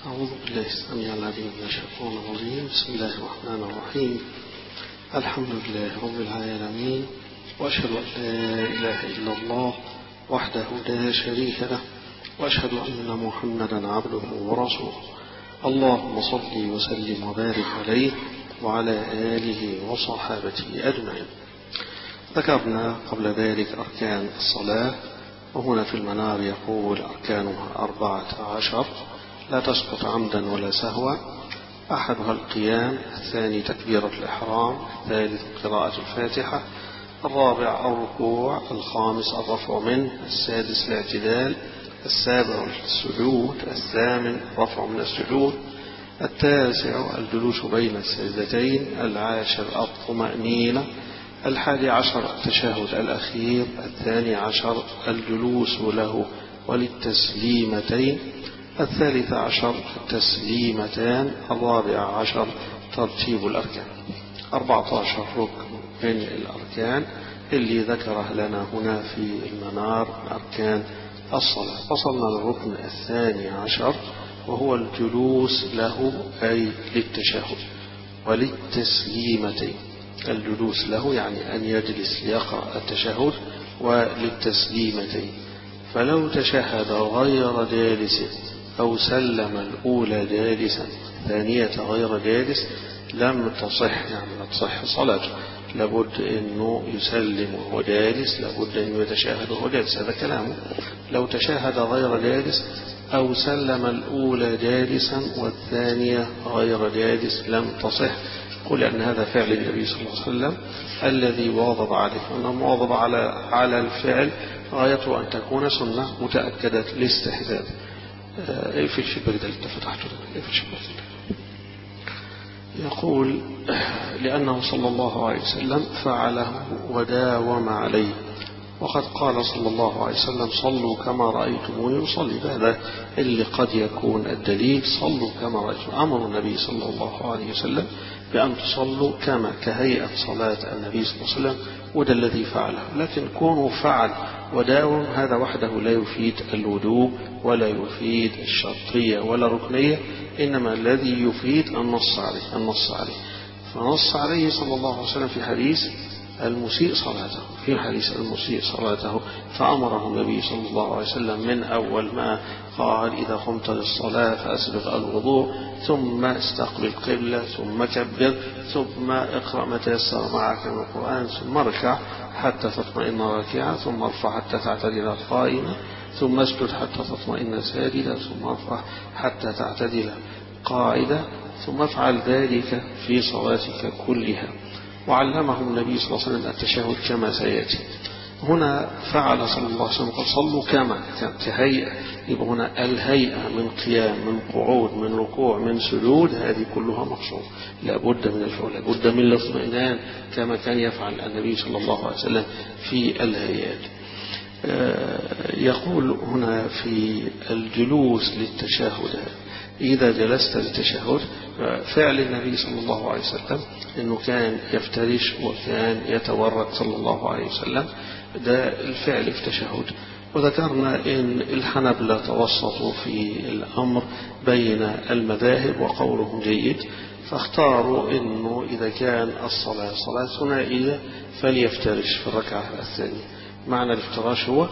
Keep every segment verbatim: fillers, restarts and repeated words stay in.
أعوذ بالله السميع العليم من الشيطان الرجيم. بسم الله الرحمن الرحيم. الحمد لله رب العالمين، وأشهد أن لا إله إلا الله وحده لا شريك له، وأشهد أن محمدا عبده ورسوله. اللهم صل وسلم وبارك عليه وعلى آله وصحابته أجمعين. ذكرنا قبل ذلك أركان الصلاة، وهنا في المنار يقول أركانها أربعة عشر لا تسقط عمدا ولا سهوا. أحدها القيام، الثاني تكبيرة الإحرام، الثالث قراءة الفاتحة، الرابع الركوع، الخامس الرفع منه، السادس الاعتدال، السابع السجود، الثامن الرفع من السجود، التاسع الجلوس بين السجدتين، العاشر الطمأنينة، الحادي عشر التشهد الأخير، الثاني عشر الجلوس له وللتسليمتين، الثالث عشر التسليمتان، الرابع عشر ترتيب الأركان. أربعة عشر ركن من الأركان اللي ذكره لنا هنا في المنار أركان الصلاة. وصلنا للركن الثاني عشر وهو الجلوس له، أي للتشهد وللتسليمتين. الجلوس له يعني أن يجلس ليقرأ التشهد، وللتسليمتين فلو تشهد غير جالس أو سلم الأولى جالسا ثانية غير جالس لم تصح، يعني لا تصح صلاته. لابد أنه يسلم وهو جالس، لابد أنه يتشهد وهو جالس، هذا كلامه. لو تشهد غير جالس أو سلم الأولى جالسا والثانية غير جالس لم تصح. قل أن هذا فعل النبي صلى الله عليه وسلم الذي واظب عليه، أنه مواظب على على الفعل غايته أن تكون سنة متأكدة الاستحباب. اقفل الشباك ده اللي فتحته ده، اقفل الشباك ده. يقول لأنه صلى الله عليه وسلم فعله وداوم عليه، وقد قال صلى الله عليه وسلم صلوا كما رأيتموني أصلي. هذا اللي قد يكون الدليل، صلوا كما رأيتم. أمر النبي صلى الله عليه وسلم بأن تصلوا كما كهيئة صلاة النبي صلى الله عليه وسلم، وده الذي فعله. لكن كونه فعل وداوم هذا وحده لا يفيد الوجوب ولا يفيد الشرطية ولا ركنية، إنما الذي يفيد النص عليه النص عليه فنص عليه صلى الله عليه وسلم في حديث المسيء صلاته في حديث المسيء صلاته فأمره النبي صلى الله عليه وسلم من أول ما قال إذا قمت للصلاة فأسبغ الوضوء، ثم استقبل قبلة، ثم كبر، ثم اقرأ ما تيسر معك من القرآن، ثم اركع حتى تطمئن راكعا، ثم ارفع حتى تعتدل قائما، ثم اسجد حتى تطمئن ساجدا، ثم ارفع حتى تعتدل قاعدة، ثم افعل ذلك في صلاتك كلها. وعلمه النبي صلى الله عليه وسلم التشهد كما سيأتي. هنا فعل صلى الله عليه وسلم قد صلوا كما كهيئة، يبقى هنا الهيئة من قيام، من قعود، من ركوع، من سجود، هذه كلها مقصود. لابد من الفعل، لابد من الاطمئنان كما كان يفعل النبي صلى الله عليه وسلم في الهيئات. يقول هنا في الجلوس للتشهد، إذا جلست للتشهد فعل النبي صلى الله عليه وسلم أنه كان يفترش وكان يتورك صلى الله عليه وسلم، ده الفعل في التشهد. وذكرنا أن الحنبلة توسطوا في الأمر بين المذاهب وقولهم جيد، فاختاروا أنه إذا كان الصلاة صلاة ثنائية فليفترش في الركعة الثانية. معنى الافتراش هو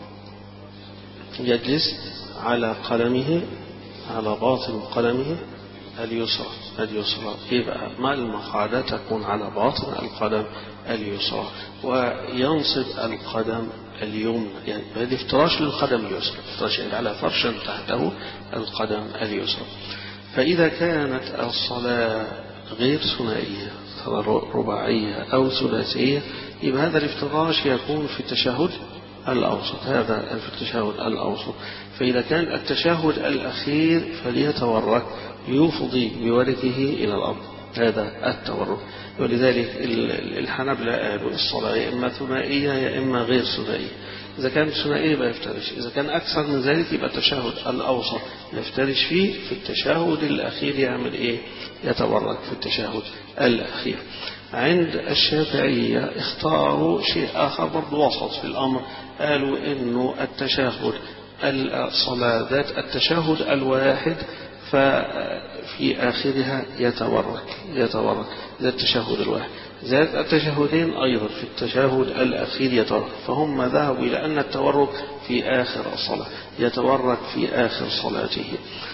يجلس على قدمه، على باطن قدمه اليسرى اليسرى يبقى ما المقعدة تكون على باطن القدم اليسرى، وينصب القدم اليمنى، يعني هذه افتراش للقدم اليسرى، افتراش يعني على فرش تحته القدم اليسرى. فإذا كانت الصلاة غير ثنائية رباعية أو ثلاثية يبقى هذا الافتراش يكون في التشهد الأوسط، هذا في التشهد الأوسط. فإذا كان التشهد الأخير فليتورك يفضي بوركه إلى الأرض، هذا التورك. ولذلك الحنبلة قالوا الصلاة يا إما ثنائية يا إما غير ثنائية. إذا كانت ثنائية يبقى يفترش، إذا كان أكثر من ذلك يبقى التشهد الأوسط يفترش فيه، في التشهد الأخير يعمل إيه؟ يتورك في التشهد الأخير. عند الشافعية اختاروا شيء آخر برضو وسط في الأمر، قالوا إنه التشهد الصلاة ذات التشهد الواحد ففي آخرها يتورك يتورك ذا التشهد الواحد. ذات التشهدين أيضا في التشهد الأخير يتورك، فهم ذهبوا إلى أن التورك في آخر الصلاة، يتورك في آخر صلاته.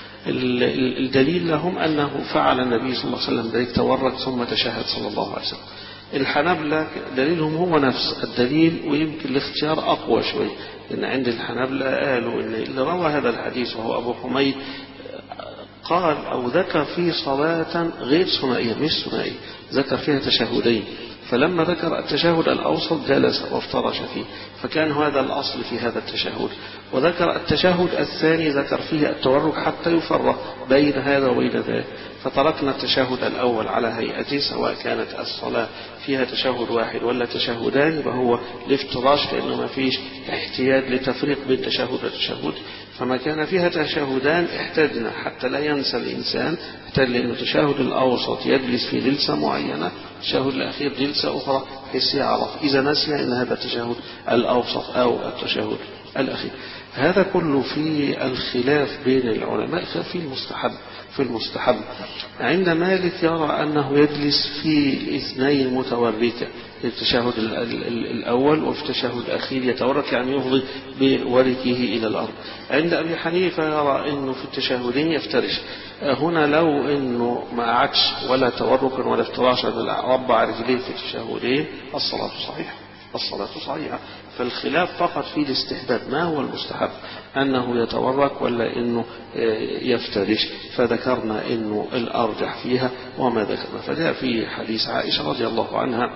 الدليل لهم أنه فعل النبي صلى الله عليه وسلم ذلك، تورك ثم تشهد صلى الله عليه وسلم. الحنابلة دليلهم هو نفس الدليل، ويمكن الاختيار أقوى شوي، لأن عند الحنابلة قالوا إن اللي روى هذا الحديث وهو أبو حميد قال أو ذكر فيه صلاة غير ثنائية، مش ثنائية، ذكر فيها تشهدين، فلما ذكر التشهد الأوسط جلس وافترش فيه، فكان هذا الأصل في هذا التشهد. وذكر التشهد الثاني ذكر فيه التورك حتى يفرق بين هذا وبين ذاك، فتركنا التشهد الأول على هيئته، سواء كانت الصلاة فيها تشهد واحد ولا تشهدان، فهو الافتراش، لأنه ما فيش احتياج لتفريق بين تشهد وتشهد. فما كان فيها تشهدان احتاجنا حتى لا ينسى الإنسان، احتاج لأن التشهد الأوسط يجلس في جلسة معينة، التشهد الأخير جلسة أخرى، حيث يعرف إذا نسي أن هذا التشهد الأوسط أو التشهد الأخير. هذا كله في الخلاف بين العلماء في المستحب. في المستحب عند مالك يرى أنه يجلس في الاثنين متوركة، التشهد الأول وفي التشهد الأخير يتورك، يعني يفضي بوركه إلى الأرض. عند أبي حنيفة يرى أنه في التشهدين يفترش. هنا لو أنه ما قعدش ولا تورك ولا افتراش، ربع رجليه في التشهدين، الصلاة صحيحة، الصلاة صحيحة. فالخلاف فقط في الاستحباب، ما هو المستحب، أنه يتورك ولا أنه يفترش. فذكرنا أنه الأرجح فيها وما ذكرنا. فجاء في حديث عائشة رضي الله عنها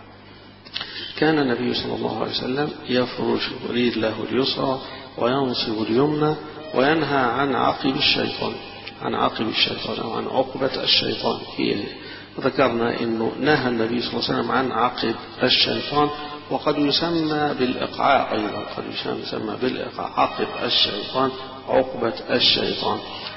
كان النبي صلى الله عليه وسلم يفرش رجله اليسرى وينصب اليمنى وينهى عن عقب الشيطان، عن عقب الشيطان أو عن عقبة الشيطان. ذكرنا أنه نهى النبي صلى الله عليه وسلم عن عقب الشيطان، وقد يسمى بالإقعاء أيضا، قد يسمى بالإقعاء، عقب الشيطان، عقبة الشيطان.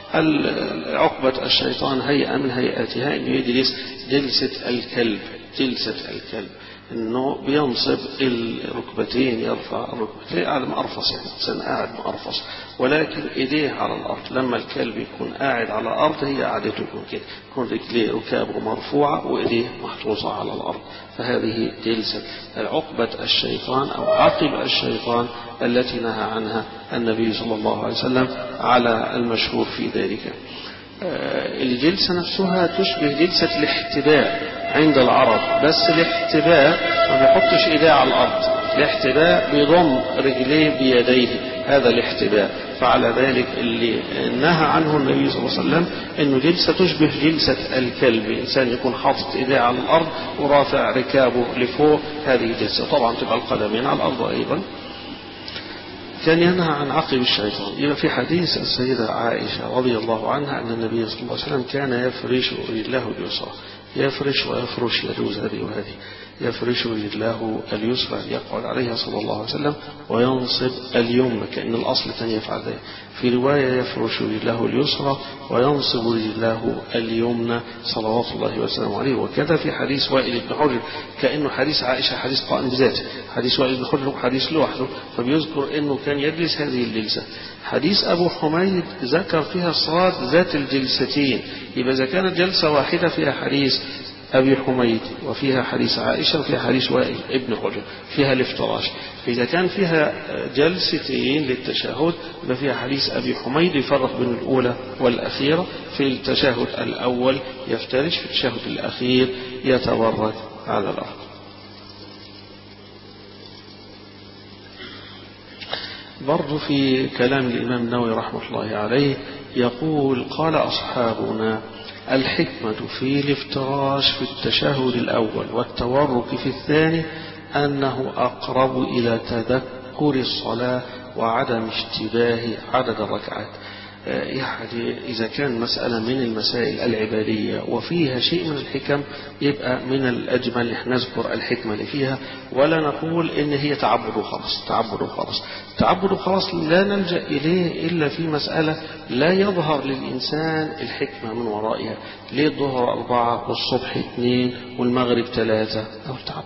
عقبة الشيطان هيئة من هيئاتها أنه يجلس جلسة الكلب، جلسة الكلب، أنه بينصب الركبتين، يرفع الركبتين على مأرفص، الإنسان قاعد مأرفص، ولكن إيديه على الأرض. لما الكلب يكون قاعد على الأرض هي قاعدته يكون كده، يكون رجليه ركابه مرفوعة وإيديه محطوطة على الأرض. فهذه جلسة عقبة الشيطان أو عقب الشيطان التي نهى عنها النبي صلى الله عليه وسلم على المشهور في ذلك. الجلسة نفسها تشبه جلسة الاحتباء عند العرب، بس الاحتباء ما بيحطش ايديه على الارض، الاحتباء بيضم رجليه بيديه، هذا الاحتباء. فعلى ذلك اللي نهى عنه النبي صلى الله عليه وسلم انه جلسة تشبه جلسة الكلب، انسان يكون حاطط ايديه على الارض ورافع ركابه لفوق، هذه جلسة طبعا تبقى القدمين على الارض ايضا. كان ينهى عن عقب الشيطان. يبقى في حديث السيدة عائشة رضي الله عنها أن النبي صلى الله عليه وسلم كان يفرش رجله اليسرى، يفرش ويفرش يجوز هذه وهذه، يفرش رجله اليسرى يقعد عليها صلى الله عليه وسلم، وينصب اليمنى، كأن الأصل كان يفعل ذلك. في رواية يفرش رجله اليسرى وينصب رجله اليمنى صلوات الله وسلامه عليه. وكذا في حديث وائل بن حجر، كأنه حديث عائشة حديث قائم بذاته، حديث وائل بن حجر حديث لوحده، فبيذكر أنه كان يجلس هذه الجلسة. حديث أبو حميد ذكر فيها الصلاة ذات الجلستين، يبقى إذا كانت جلسة واحدة فيها حديث أبي حميد وفيها حديث عائشة وفيها حديث وائل ابن حجر فيها الافتراش، فإذا كان فيها جلستين للتشهد يبقى فيها حديث أبي حميد يفرق بين الأولى والأخيرة. في التشهد الأول يفترش، في التشهد الأخير يتورك على الأرض. برضو في كلام الإمام النووي رحمه الله عليه يقول قال أصحابنا الحكمة في الافتراش في التشهد الأول والتورك في الثاني أنه أقرب إلى تذكر الصلاة وعدم اشتباه عدد الركعات. يعني إذا كان مسألة من المسائل العبادية وفيها شيء من الحكم يبقى من الأجمل نحن نذكر الحكمة اللي فيها، ولا نقول إن هي تعبد وخلاص، تعبد وخلاص، تعبد وخلاص لا نلجأ إليه إلا في مسألة لا يظهر للإنسان الحكمة من ورائها. ليه الظهر أربعة والصبح اثنين والمغرب ثلاثة؟ أو تعبد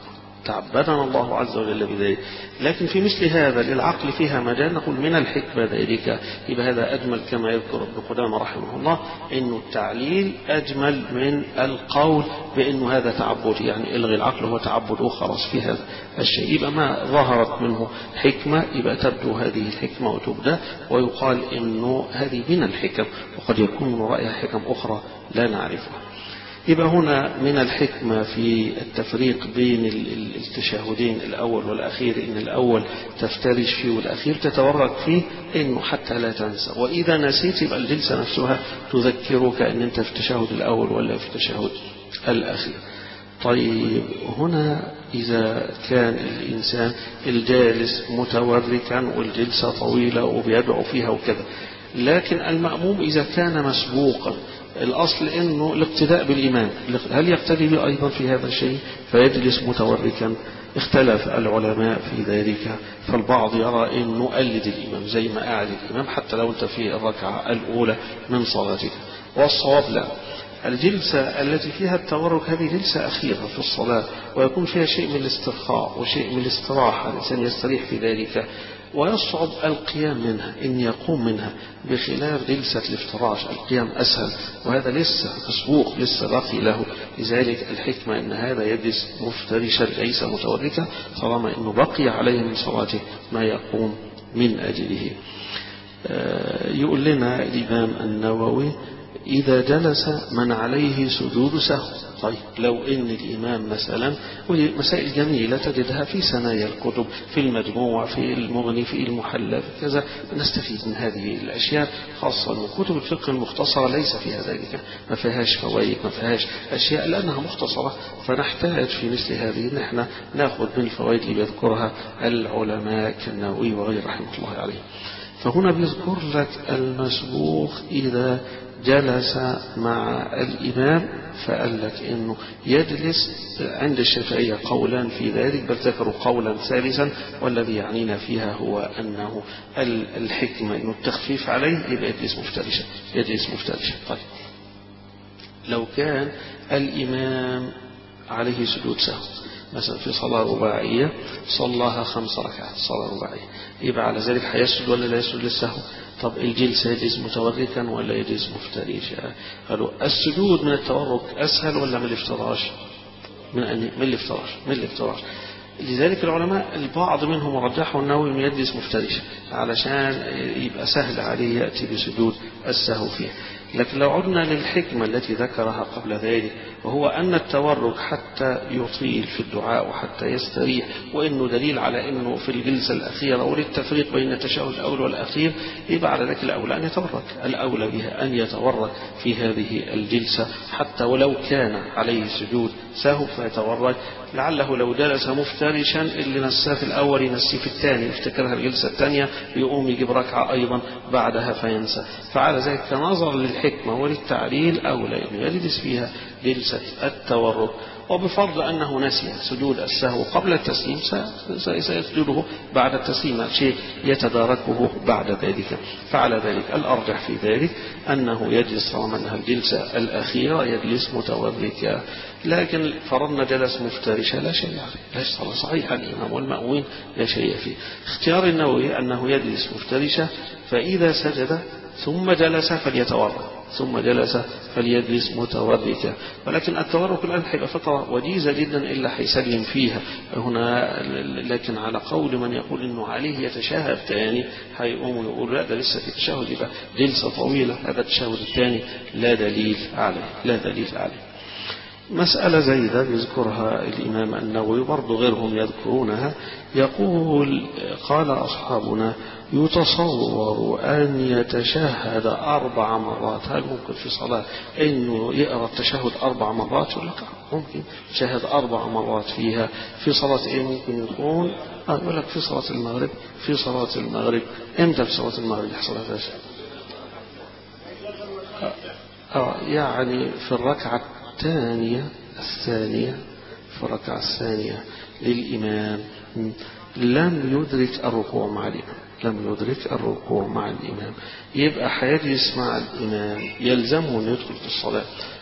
تعبدنا الله عز وجل بذلك. لكن في مثل هذا للعقل فيها مجال نقول من الحكمة ذلك، يبقى هذا أجمل كما يذكر ابن قدامة رحمه الله، إنه التعليل أجمل من القول بأنه هذا تعبد، يعني إلغي العقل هو تعبد وخلاص في هذا الشيء. يبقى ما ظهرت منه حكمة يبقى تبدو هذه الحكمة وتبدأ، ويقال إنه هذه من الحكم، وقد يكون من رأيها حكم أخرى لا نعرفها. يبقى هنا من الحكمة في التفريق بين التشهدين الأول والأخير، إن الأول تفترش فيه والأخير تتورك فيه، إنه حتى لا تنسى، وإذا نسيت يبقى الجلسة نفسها تذكرك أن أنت في التشهد الأول ولا في التشهد الأخير. طيب هنا إذا كان الإنسان الجالس متوركا والجلسة طويلة وبيدعو فيها وكذا، لكن المأموم إذا كان مسبوقا الأصل إنه الاقتداء بالإمام، هل يقتدي به أيضا في هذا الشيء فيجلس متوركا؟ اختلف العلماء في ذلك، فالبعض يرى إنه قلد الإمام زي ما قاعد الإمام حتى لو أنت في الركعة الأولى من صلاتك، والصواب لا، الجلسة التي فيها التورك هذه جلسة أخيرة في الصلاة، ويكون فيها شيء من الاسترخاء وشيء من الاستراحة، الإنسان يستريح في ذلك ويصعب القيام منها إن يقوم منها، بخلاف جلسة الافتراش القيام أسهل، وهذا لسه مسبوق لسه باقي له. لذلك الحكمة إن هذا يجلس مفترشا ليس متوركا، طالما إنه بقي عليه من صلاته ما يقوم من أجله. يقول لنا الإمام النووي إذا جلس من عليه سجود سهو. طيب لو إن الإمام مثلا، ودي مسائل جميلة تجدها في ثنايا الكتب، في المجموع، في المغني، في المحلى، في كذا، نستفيد من هذه الأشياء، خاصة من كتب الفقه المختصرة ليس فيها ذلك، ما فيهاش فوائد، ما فيهاش أشياء لأنها مختصرة، فنحتاج في مثل هذه ان احنا ناخذ من الفوائد اللي يذكرها العلماء كالنووي وغير رحمة الله عليه. فهنا بيذكر لك المسبوق إذا جلس مع الإمام، فقال لك إنه يجلس، عند الشافعية قولا في ذلك، بل ذكروا قولا ثالثا، والذي يعنينا فيها هو أنه الحكمة إنه التخفيف عليه يبقى يجلس مفترشا، يجلس مفترشا. طيب لو كان الإمام عليه سجود سهو مثلا في صلاة رباعية صلاها خمس ركعات صلاة رباعية، يبقى على ذلك هيسجد ولا لا يسجد للسهو؟ طب الجلسة يجلس متوركا ولا يجلس مفترشا؟ قالوا السجود من التورك أسهل ولا من الافتراش؟ من أن من الافتراش من الافتراش لذلك العلماء البعض منهم رجحوا أنه يجلس مفترشا علشان يبقى سهل عليه يأتي بسجود السهو فيه. لكن لو عدنا للحكمة التي ذكرها قبل ذلك، وهو أن التورك حتى يطيل في الدعاء وحتى يستريح، وإنه دليل على أنه في الجلسة الأخيرة وللتفريق بين التشهد الأول والأخير، يبقى على ذلك الأولى أن يتورك، الأولى بها أن يتورك في هذه الجلسة حتى ولو كان عليه سجود سهو فيتورك، لعله لو جلس مفترشا اللي نساه في الأول ينسيه في الثاني، يفتكرها الجلسة الثانية يقوم يجيب ركعة أيضا بعدها فينسى. فعلى ذلك نظر للحكمة وللتعليل أولى أنه يجلس فيها جلسة التورك، وبفرض أنه نسي سجود السهو قبل التسليم سيسجده بعد التسليم، شيء يتداركه بعد ذلك. فعلى ذلك الأرجح في ذلك أنه يجلس طالما أنها الجلسة الأخيرة يجلس متوركا. لكن فرضنا جلس مفترشا لا شيء عليه، لا صحيح الإمام والمأمومين لا شيء فيه. اختيار النووي أنه يجلس مفترشا، فإذا سجد ثم جلس فليتورك، ثم جلس فليجلس متوركا. ولكن التورك الآن هيبقى فترة وجيزة جدا إلا حيسلم فيها هنا، لكن على قول من يقول إنه عليه يتشهد ثاني هيقوم يقول لا ده لسه في تشهد، يبقى جلسة طويلة، هذا التشهد الثاني لا دليل عليه، لا دليل عليه. مسألة زي ده يذكرها الإمام النووي برضو غيرهم يذكرونها، يقول قال أصحابنا يتصور أن يتشهد أربع مرات. هل ممكن في صلاة أنه يقرأ التشهد أربع مرات؟ ولا ممكن يتشهد أربع مرات فيها في صلاة إيه؟ ممكن يكون آه يقول لك في صلاة المغرب، في صلاة المغرب إمتى في صلاة المغرب يحصل هذا؟ آه يعني في الركعة الثانية الثانية في الركعة الثانية للإمام لم يدرك الركوع مع الإمام، لم يدرك الركوع مع الإمام، يبقى حيجلس مع الإمام، يلزمه أن يدخل في الصلاة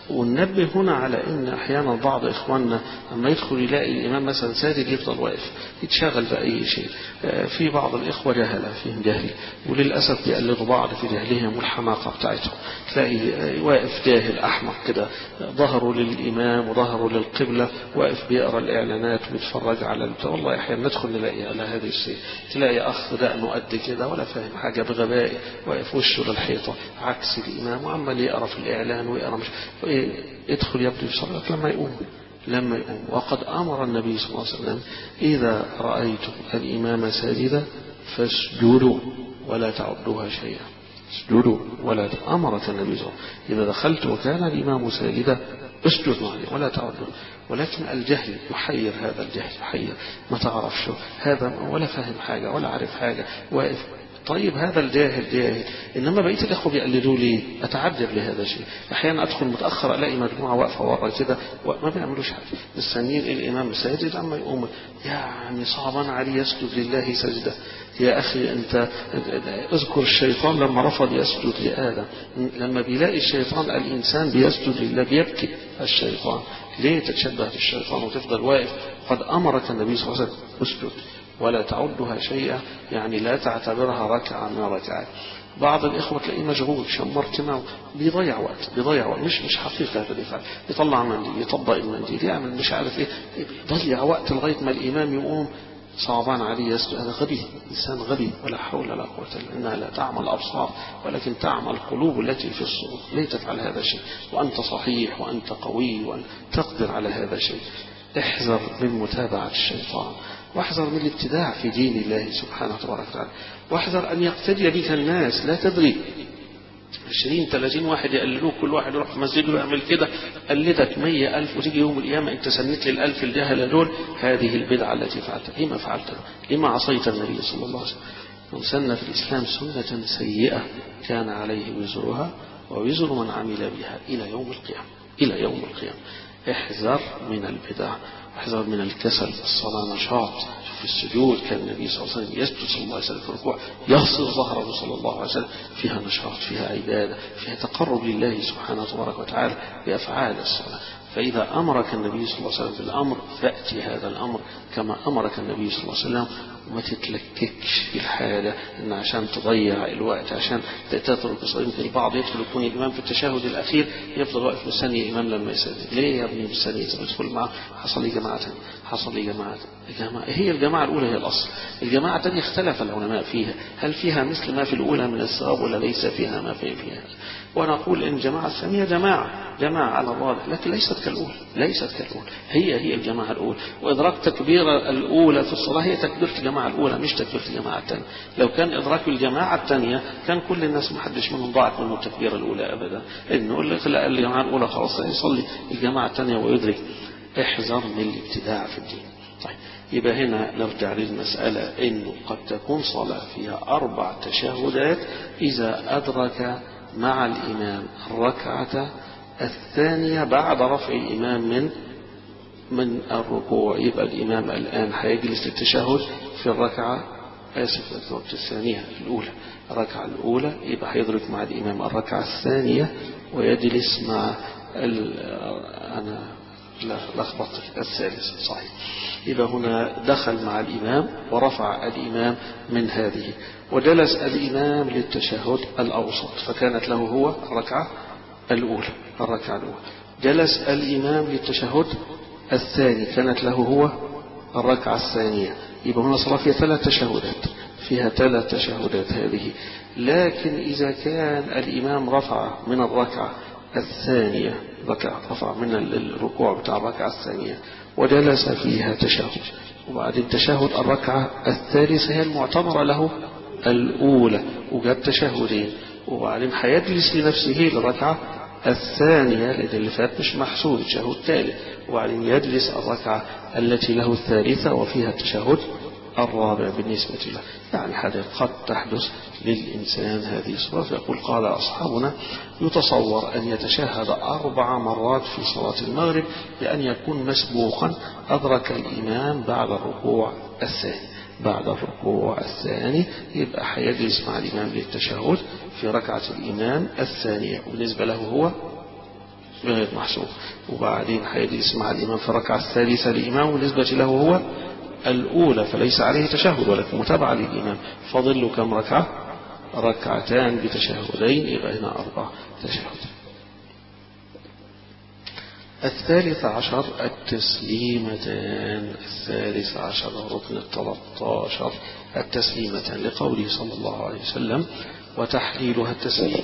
وننبه هنا على ان احيانا بعض اخواننا لما يدخل يلاقي الامام مثلا ساجد يفضل واقف يتشغل باي شيء. في بعض الاخوه جهله فيهم جهل، وللاسف بيقلدوا بعض في جهلهم والحماقه بتاعتهم. تلاقي واقف جاهل احمق كده، ظهره للامام وظهره للقبله، واقف بيقرا الاعلانات ويتفرج على البتاع. والله احيانا ندخل نلاقي على هذه الشيء، تلاقي اخ دقنه قد كده ولا فاهم حاجه بغباء، واقف وشه للحيطه عكس الامام وعمال يقرا في الاعلان ويقرا مش يدخل يبدو يصلي لما يقوم لما يقوم وقد امر النبي صلى الله عليه وسلم: اذا رايتم الامام ساجدا فاسجدوا ولا تعدوها شيئا. اسجدوا ولا امرك النبي صلى الله عليه وسلم اذا دخلت وكان الامام ساجدا اسجد معي ولا تعدوا. ولكن الجهل يحير، هذا الجهل يحير، ما تعرفش هذا ولا فاهم حاجه ولا عارف حاجه واقف. طيب هذا الجاهل جاهل، انما بقيه الاخوه بيقلدوا لي. اتعجب لهذا الشيء. احيانا ادخل متاخر الاقي مجموعه واقفه ورا كده وما بيعملوش حاجه، مستنيين الامام ساجد اما يقوم يعني صعبان عليه يسجد لله سجده. يا اخي انت اذكر الشيطان لما رفض يسجد لادم، لما بيلاقي الشيطان الانسان بيسجد لله بيبكي الشيطان. ليه تتشبه بالشيطان وتفضل واقف؟ قد امرك النبي صلى الله عليه وسلم اسجد ولا تعدها شيئا، يعني لا تعتبرها ركعة من ركعات. بعض الإخوة تلاقيه مشغول شمر كما بيضيع وقت بيضيع وقت مش مش حقيقة هذا الإفعال. يطلع منديل، يطبق المنديل، يعمل مش عارف إيه، بيضيع وقت لغاية ما الإمام يقوم صعبان عليه يسجد. هذا غبي، إنسان غبي ولا حول ولا قوة إلا إنها لا تعمل الأبصار ولكن تعمل القلوب التي في الصدور. ليه تفعل هذا الشيء وأنت صحيح وأنت قوي وأنت تقدر على هذا الشيء؟ احذر من متابعة الشيطان، واحذر من الابتداع في دين الله سبحانه وتعالى، واحذر أن يقتدي بك الناس. لا تدري عشرين ثلاثين واحد يقلدوك، كل واحد يروح في مسجد ويعمل كده، قلدك مية ألف، وتيجي يوم القيامة أنت سنت للألف الجهلة دول هذه البدعة التي فعلتها. لما فعلتها؟ لما عصيت النبي صلى الله عليه وسلم؟ من سن في الإسلام سنة سيئة كان عليه وزرها ووزر من عمل بها إلى يوم القيامة. إلى يوم القيامة احذر من البدع، احذر من الكسل. الصلاة نشاط. في السجود كان النبي صلى الله عليه وسلم يسجد صلى الله عليه وسلم في الركوع يغسل ظهره صلى الله عليه وسلم، فيها نشاط، فيها عبادة، فيها تقرب لله سبحانه تبارك وتعالى بأفعال الصلاة. فإذا أمرك النبي صلى الله عليه وسلم بالأمر فأتي هذا الأمر كما أمرك النبي صلى الله عليه وسلم، وما تتلككش في الحالة إن عشان تضيع الوقت عشان تترك الصلاة. يمكن البعض يدخل يكون الإمام في التشهد الأخير يفضل واقف مستني الإمام لما يسجد. ليه يا ابني مستني؟ تدخل معه حصل لي جماعة تانية، حصل لي جماعة الجماعة هي الجماعة الأولى هي الأصل. الجماعة الثانية اختلف العلماء فيها، هل فيها مثل ما في الأولى من الثواب ولا ليس فيها ما في فيها. ونقول إن الجماعة الثانية جماعة جماعة على الواضح، لكن ليست كالأولى، ليست كالأولى، هي هي الجماعة الأولى. وإدراك تكبيرة الأولى في الصلاة هي تكبيرة الجماعة الأولى مش تكبيرة الجماعة الثانية. لو كان إدراك الجماعة الثانية كان كل الناس ما حدش منهم ضاعت منه التكبيرة الأولى أبدا. إنه اللي خلق الجماعة الأولى خلاص يصلي الجماعة الثانية ويدرك. احذر من الابتداع في الدين. طيب يبقى هنا نرجع للمسألة إنه قد تكون صلاة فيها أربع تشهدات إذا أدرك مع الإمام الركعة الثانية بعد رفع الإمام من من الركوع. يبقى الإمام الآن هيجلس للتشهد في الركعة آسف الثانية الأولى، الركعة الأولى، يبقى هيدرك مع الإمام الركعة الثانية ويجلس مع أنا لا لخبطت الثالث صحيح. يبقى هنا دخل مع الإمام ورفع الإمام من هذه وجلس الإمام للتشهد الأوسط، فكانت له هو الركعة الأولى الركعة الأولى. جلس الإمام للتشهد الثاني كانت له هو الركعة الثانية. يبقى هنا صلاة فيها ثلاث تشهدات، فيها ثلاث تشهدات هذه. لكن إذا كان الإمام رفع من الركعة الثانية ركعة رفع من الركوع بتاع الركعة الثانية وجلس فيها تشهد، وبعدين تشهد الركعة الثالثة هي المعتبرة له الأولى وجاب تشهدين، وبعدين هيجلس لنفسه للركعة الثانية لأن اللي فات مش محسوب تشهد ثالث، وبعدين يجلس الركعة التي له الثالثة وفيها التشهد الرابع بالنسبة له. يعني هذا قد تحدث للإنسان هذه الصلاة. يقول قال أصحابنا يتصور أن يتشهد أربع مرات في صلاة المغرب لأن يكون مسبوقا أدرك الإمام بعد الركوع الثاني. بعد الركوع الثاني يبقى حيجلس مع الإمام للتشهد في ركعة الإمام الثانية، وبالنسبة له هو بغير محسوب. وبعدين هيجلس مع الإمام في الركعة الثالثة لإمام بالنسبة له هو الأولى، فليس عليه تشهد ولكن متابعة للإمام. فاضل له كم ركعة؟ ركعتان بتشهدين، يبقى هنا أربع تشهد. الثالث عشر التسليمتان. الثالث عشر ركن الثلاث عشر التسليمتان، لقوله صلى الله عليه وسلم: وتحليلها التسليم.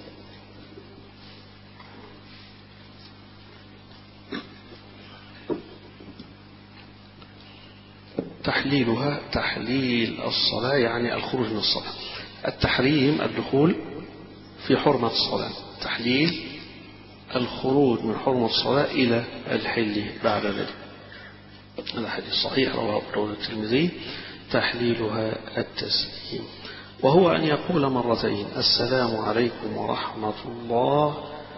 تحليلها تحليل الصلاة يعني الخروج من الصلاة. التحريم الدخول في حرمة الصلاة، تحليل الخروج من حرمة الصلاة إلى الحل بعد ذلك. هذا حديث صحيح رواه أبو الترمذي. تحليلها التسليم، وهو أن يقول مرتين: السلام عليكم ورحمة الله،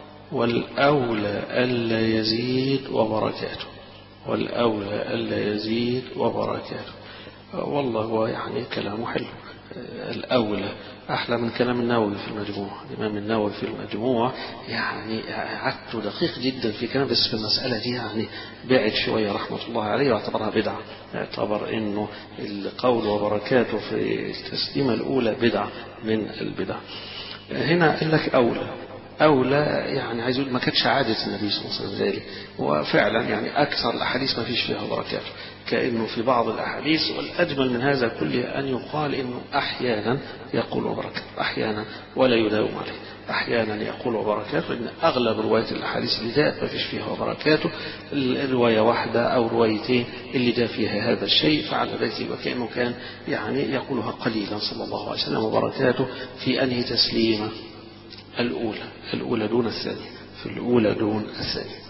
والأولى ألا يزيد وبركاته، والأولى ألا يزيد وبركاته. والله هو يعني كلامه حلو، الأولى أحلى من كلام النووي في المجموع. الإمام النووي في المجموع يعني عدته دقيق جدا في كلام، بس في المسألة دي يعني بعد شوية رحمة الله عليه، واعتبرها بدعة، اعتبر إنه القول وبركاته في التسليمة الأولى بدعة من البدع. هنا قال لك أولى أولى يعني عايز يقول ما كانتش عادة النبي صلى الله عليه وسلم ذلك، وفعلا يعني أكثر الأحاديث ما فيش فيها بركاته، كأنه في بعض الأحاديث. والأجمل من هذا كله أن يقال إنه أحيانا يقول بركاته، أحيانا ولا يداوم عليه، أحيانا يقول بركاته، لأن أغلب رواية الأحاديث اللي جاءت ما فيش فيها بركاته. الرواية واحدة أو روايتين اللي جاء فيها هذا الشيء، فعلى ذلك وكأنه كان يعني يقولها قليلا صلى الله عليه وسلم. وبركاته في أنهي تسليمة؟ الأولى، الأولى دون الثانية، في الأولى دون الثانية.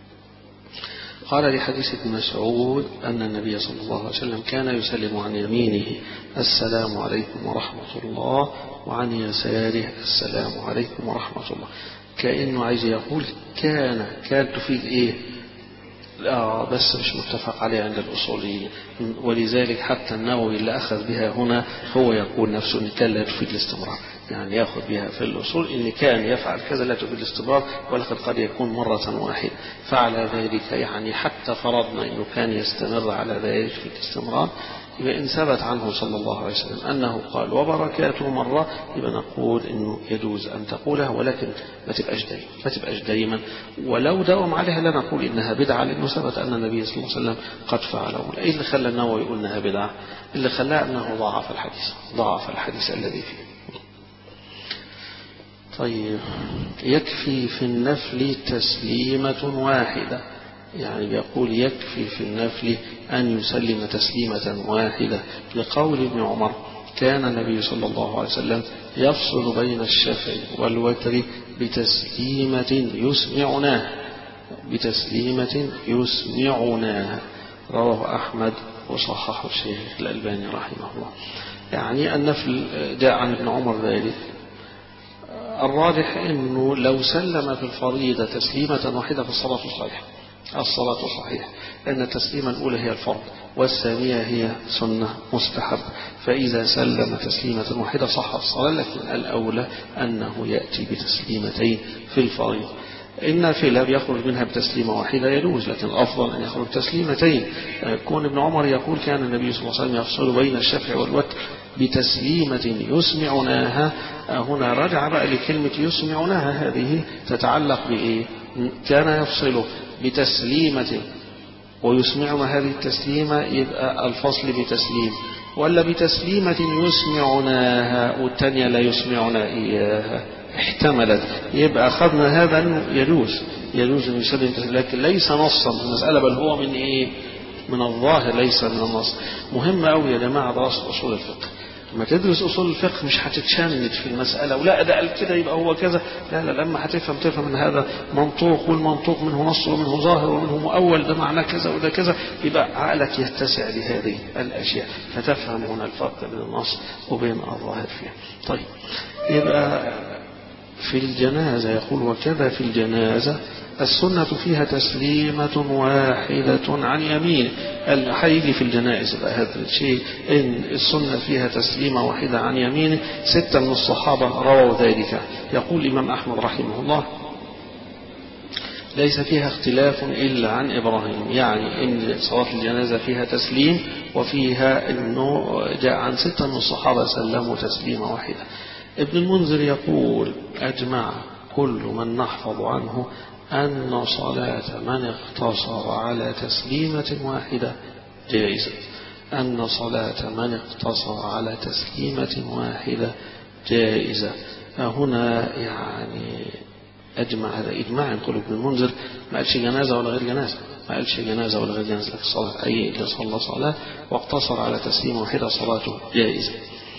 قال لحديث ابن مسعود أن النبي صلى الله عليه وسلم كان يسلم عن يمينه: السلام عليكم ورحمة الله، وعن يساره: السلام عليكم ورحمة الله. كأنه عايز يقول كان كان تفيد إيه؟ آه بس مش متفق عليه عند الأصوليين، ولذلك حتى النووي اللي أخذ بها هنا هو يقول نفسه إن كان لا تفيد الاستمرار، يعني يأخذ بها في الأصول إن كان يفعل كذا لا تفيد الاستمرار، ولقد قد يكون مرة واحدة. فعلى ذلك يعني حتى فرضنا إنه كان يستمر على ذلك في الاستمرار، يبقى إن ثبت عنه صلى الله عليه وسلم أنه قال وبركاته مرة، يبقى نقول إنه يجوز أن تقولها، ولكن ما تبقاش دايما، ما تبقاش دايما. ولو داوم عليها لا نقول إنها بدعة، لأنه ثبت أن النبي صلى الله عليه وسلم قد فعله. إيه اللي خلى النووي يقول إنها بدعة؟ اللي خلاه أنه ضعف الحديث، ضعف الحديث الذي فيه. طيب، يكفي في النفل تسليمة واحدة، يعني يقول يكفي في النفل أن يسلم تسليمة واحدة، لقول ابن عمر: كان النبي صلى الله عليه وسلم يفصل بين الشفع والوتر بتسليمة يسمعناه، بتسليمة يسمعناه. رواه أحمد وصححه الشيخ الألباني رحمه الله. يعني النفل جاء عن ابن عمر ذلك. الراجح أنه لو سلم في الفريضة تسليمة واحدة فالصلاة صحيحة، الصلاة صحيحة، لأن التسليمة الأولى هي الفرض والثانية هي سنة مستحب، فإذا سلم تسليمة واحدة صح الصلاة، لكن الأولى أنه يأتي بتسليمتين في الفريضة. النافلة بيخرج منها بتسليمة واحدة يجوز، لكن الأفضل أن يخرج تسليمتين. كون ابن عمر يقول كان النبي صلى الله عليه وسلم يفصل بين الشفع والوتر بتسليمة يسمعناها، هنا رجع بقى لكلمة يسمعناها، هذه تتعلق بإيه؟ كان يفصل بتسليمة ويسمعنا هذه التسليمة، يبقى الفصل بتسليم، ولا بتسليمة يسمعناها والتانية لا يسمعنا إياها، احتملت، يبقى أخذنا هذا أنه يجوز يجوز أن يسلم تسليم، لكن ليس نصا في المسألة، بل هو من إيه؟ من الظاهر ليس من النص. مهم أوي يا جماعة دراسة أصول الفقه. لما تدرس أصول الفقه مش هتتشنج في المسألة ولا ده قال كده يبقى هو كذا، لا لا، لما هتفهم تفهم ان هذا منطوق، والمنطوق منه نص ومنه ظاهر ومنه مؤول، ده معناه كذا وده كذا، يبقى عقلك يتسع لهذه الأشياء، فتفهم هنا الفرق بين النص وبين الظاهر فيها. طيب، يبقى في الجنازة يقول: وكذا في الجنازة السنة فيها تسليمة واحدة عن يمين. هيجي في الجنائز بقى هذا الشيء، إن السنة فيها تسليمة واحدة عن يمينه. ستة من الصحابة رووا ذلك. يقول الإمام أحمد رحمه الله: ليس فيها اختلاف إلا عن إبراهيم، يعني إن صلاة الجنازة فيها تسليم، وفيها أنه جاء عن ستة من الصحابة سلموا تسليمة واحدة. ابن المنذر يقول: أجمع كل من نحفظ عنه أن صلاة من اقتصر على تسليمة واحدة جائزة، أن صلاة من اقتصر على تسليمة واحدة جائزة. هنا يعني أجمع، هذا إجماع يقول ابن المنذر، ما قالش جنازة ولا غير جنازة، ما قالش جنازة ولا غير جنازة، لكن الصلاة أي اللي صلى صلاة واقتصر على تسليمة واحدة صلاته جائزة.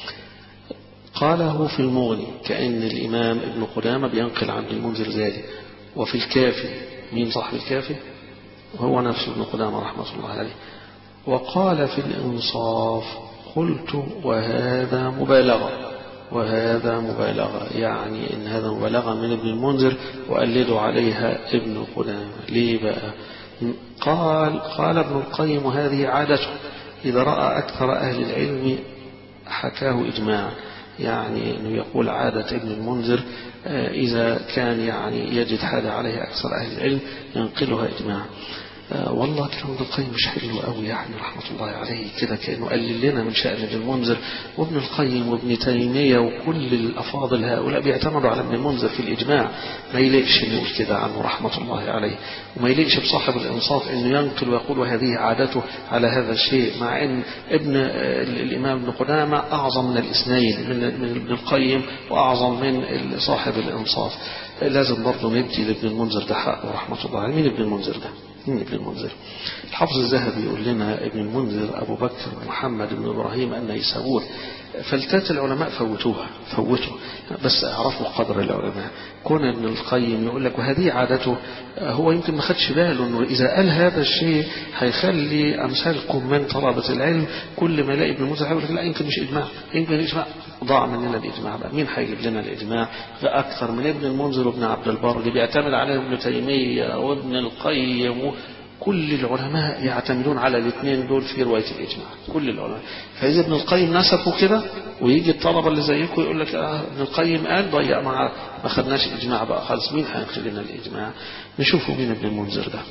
قاله في المغني، كأن الإمام ابن قدامة بينقل عن المنذر ذلك. وفي الكافي، مين صاحب الكافي؟ وهو نفسه ابن قدامة رحمة الله عليه. وقال في الإنصاف: قلت وهذا مبالغة، وهذا مبالغة، يعني إن هذا مبالغة من ابن المنذر وقلدوا عليها ابن قدامة. ليه بقى؟ قال قال ابن القيم: هذه عادته، إذا رأى أكثر أهل العلم حكاه إجماعا، يعني أنه يقول عادة ابن المنذر إذا كان يعني يجد حاجة عليه أكثر أهل العلم ينقلها إجماعا. آه والله كلام ابن القيم مش حلو قوي يعني رحمة الله عليه، كده كأنه قلل لنا من شأن ابن المنذر. وابن القيم وابن تيمية وكل الأفاضل هؤلاء بيعتمدوا على ابن المنذر في الإجماع، ما يليقش نقول كده عنه رحمة الله عليه، وما يليقش بصاحب الإنصاف إنه ينقل ويقول وهذه عادته على هذا الشيء، مع إن ابن الإمام ابن قدامة أعظم من الاثنين، من من ابن القيم وأعظم من صاحب الإنصاف. لازم برضه ندي لابن المنذر ده حقه رحمة الله عليه. مين ابن المنذر ده؟ مين ابن المنذر؟ الحافظ الذهبي يقول لنا ابن المنذر أبو بكر محمد بن إبراهيم النيسابور. فلتات العلماء فوتوها فوتوا بس اعرفوا قدر العلماء. كون ابن القيم يقول لك وهذه عادته، هو يمكن ما خدش باله انه اذا قال هذا الشيء هيخلي امثالكم من طلبة العلم كل ما يلاقي ابن المنذر يقول لك لا يمكن مش اجماع، يمكن الاجماع ضاع مننا الاجماع. بقى مين هيجيب لنا الاجماع ده اكثر من ابن المنذر وابن عبد البر اللي بيعتمد عليه ابن تيمية وابن القيم؟ كل العلماء يعتمدون على الاثنين دول في رواية الإجماع، كل العلماء. فإذا ابن القيم نسفوا كده ويجي الطلبة اللي زيكم يقول لك آه ابن القيم قال ضيع معاه ما خدناش الإجماع بقى خالص، مين هينقل لنا الإجماع؟ نشوفوا مين ابن المنذر ده.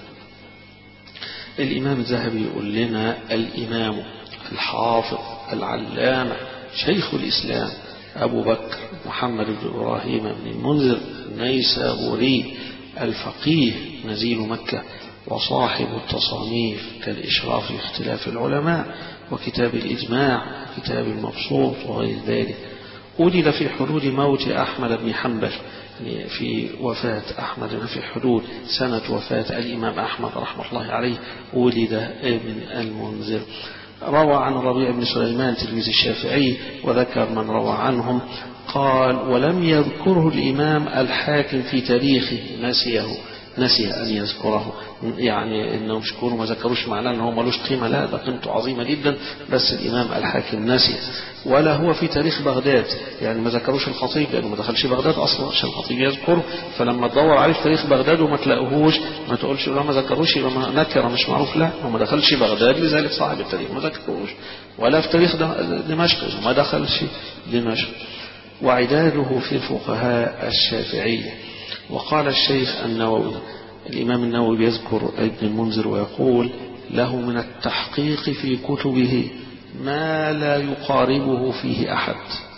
الإمام الذهبي يقول لنا الإمام الحافظ العلامة شيخ الإسلام أبو بكر محمد بن إبراهيم بن المنذر النيسابوري الفقيه نزيل مكة، وصاحب التصانيف كالإشراف في اختلاف العلماء وكتاب الإجماع وكتاب المبسوط وغير ذلك. ولد في حدود موت أحمد بن حنبل، يعني في وفاة أحمد في حدود سنة وفاة الإمام أحمد رحمة الله عليه ولد ابن المنذر. روى عن ربيع بن سليمان تلميذ الشافعي وذكر من روى عنهم. قال ولم يذكره الإمام الحاكم في تاريخه، نسيه نسي أن يذكره، يعني إنه مش كونه ما ذكروش معناه أنه ملوش قيمة، لا ده قيمته عظيمة جدا، بس الإمام الحاكم نسي. ولا هو في تاريخ بغداد، يعني ما ذكروش الخطيب لأنه ما دخلش بغداد أصلا عشان الخطيب يذكره، فلما تدور عليه في تاريخ بغداد وما تلاقوهوش ما تقولش لا ما ذكروش يبقى ما نكره مش معروف، لا هو ما دخلش بغداد لذلك صاحب التاريخ ما ذكروش. ولا في تاريخ دمشق ما دخلش دمشق. وعداده في الفقهاء الشافعية. وقال الشيخ النووي، الإمام النووي يذكر ابن المنذر ويقول له من التحقيق في كتبه ما لا يقاربه فيه أحد،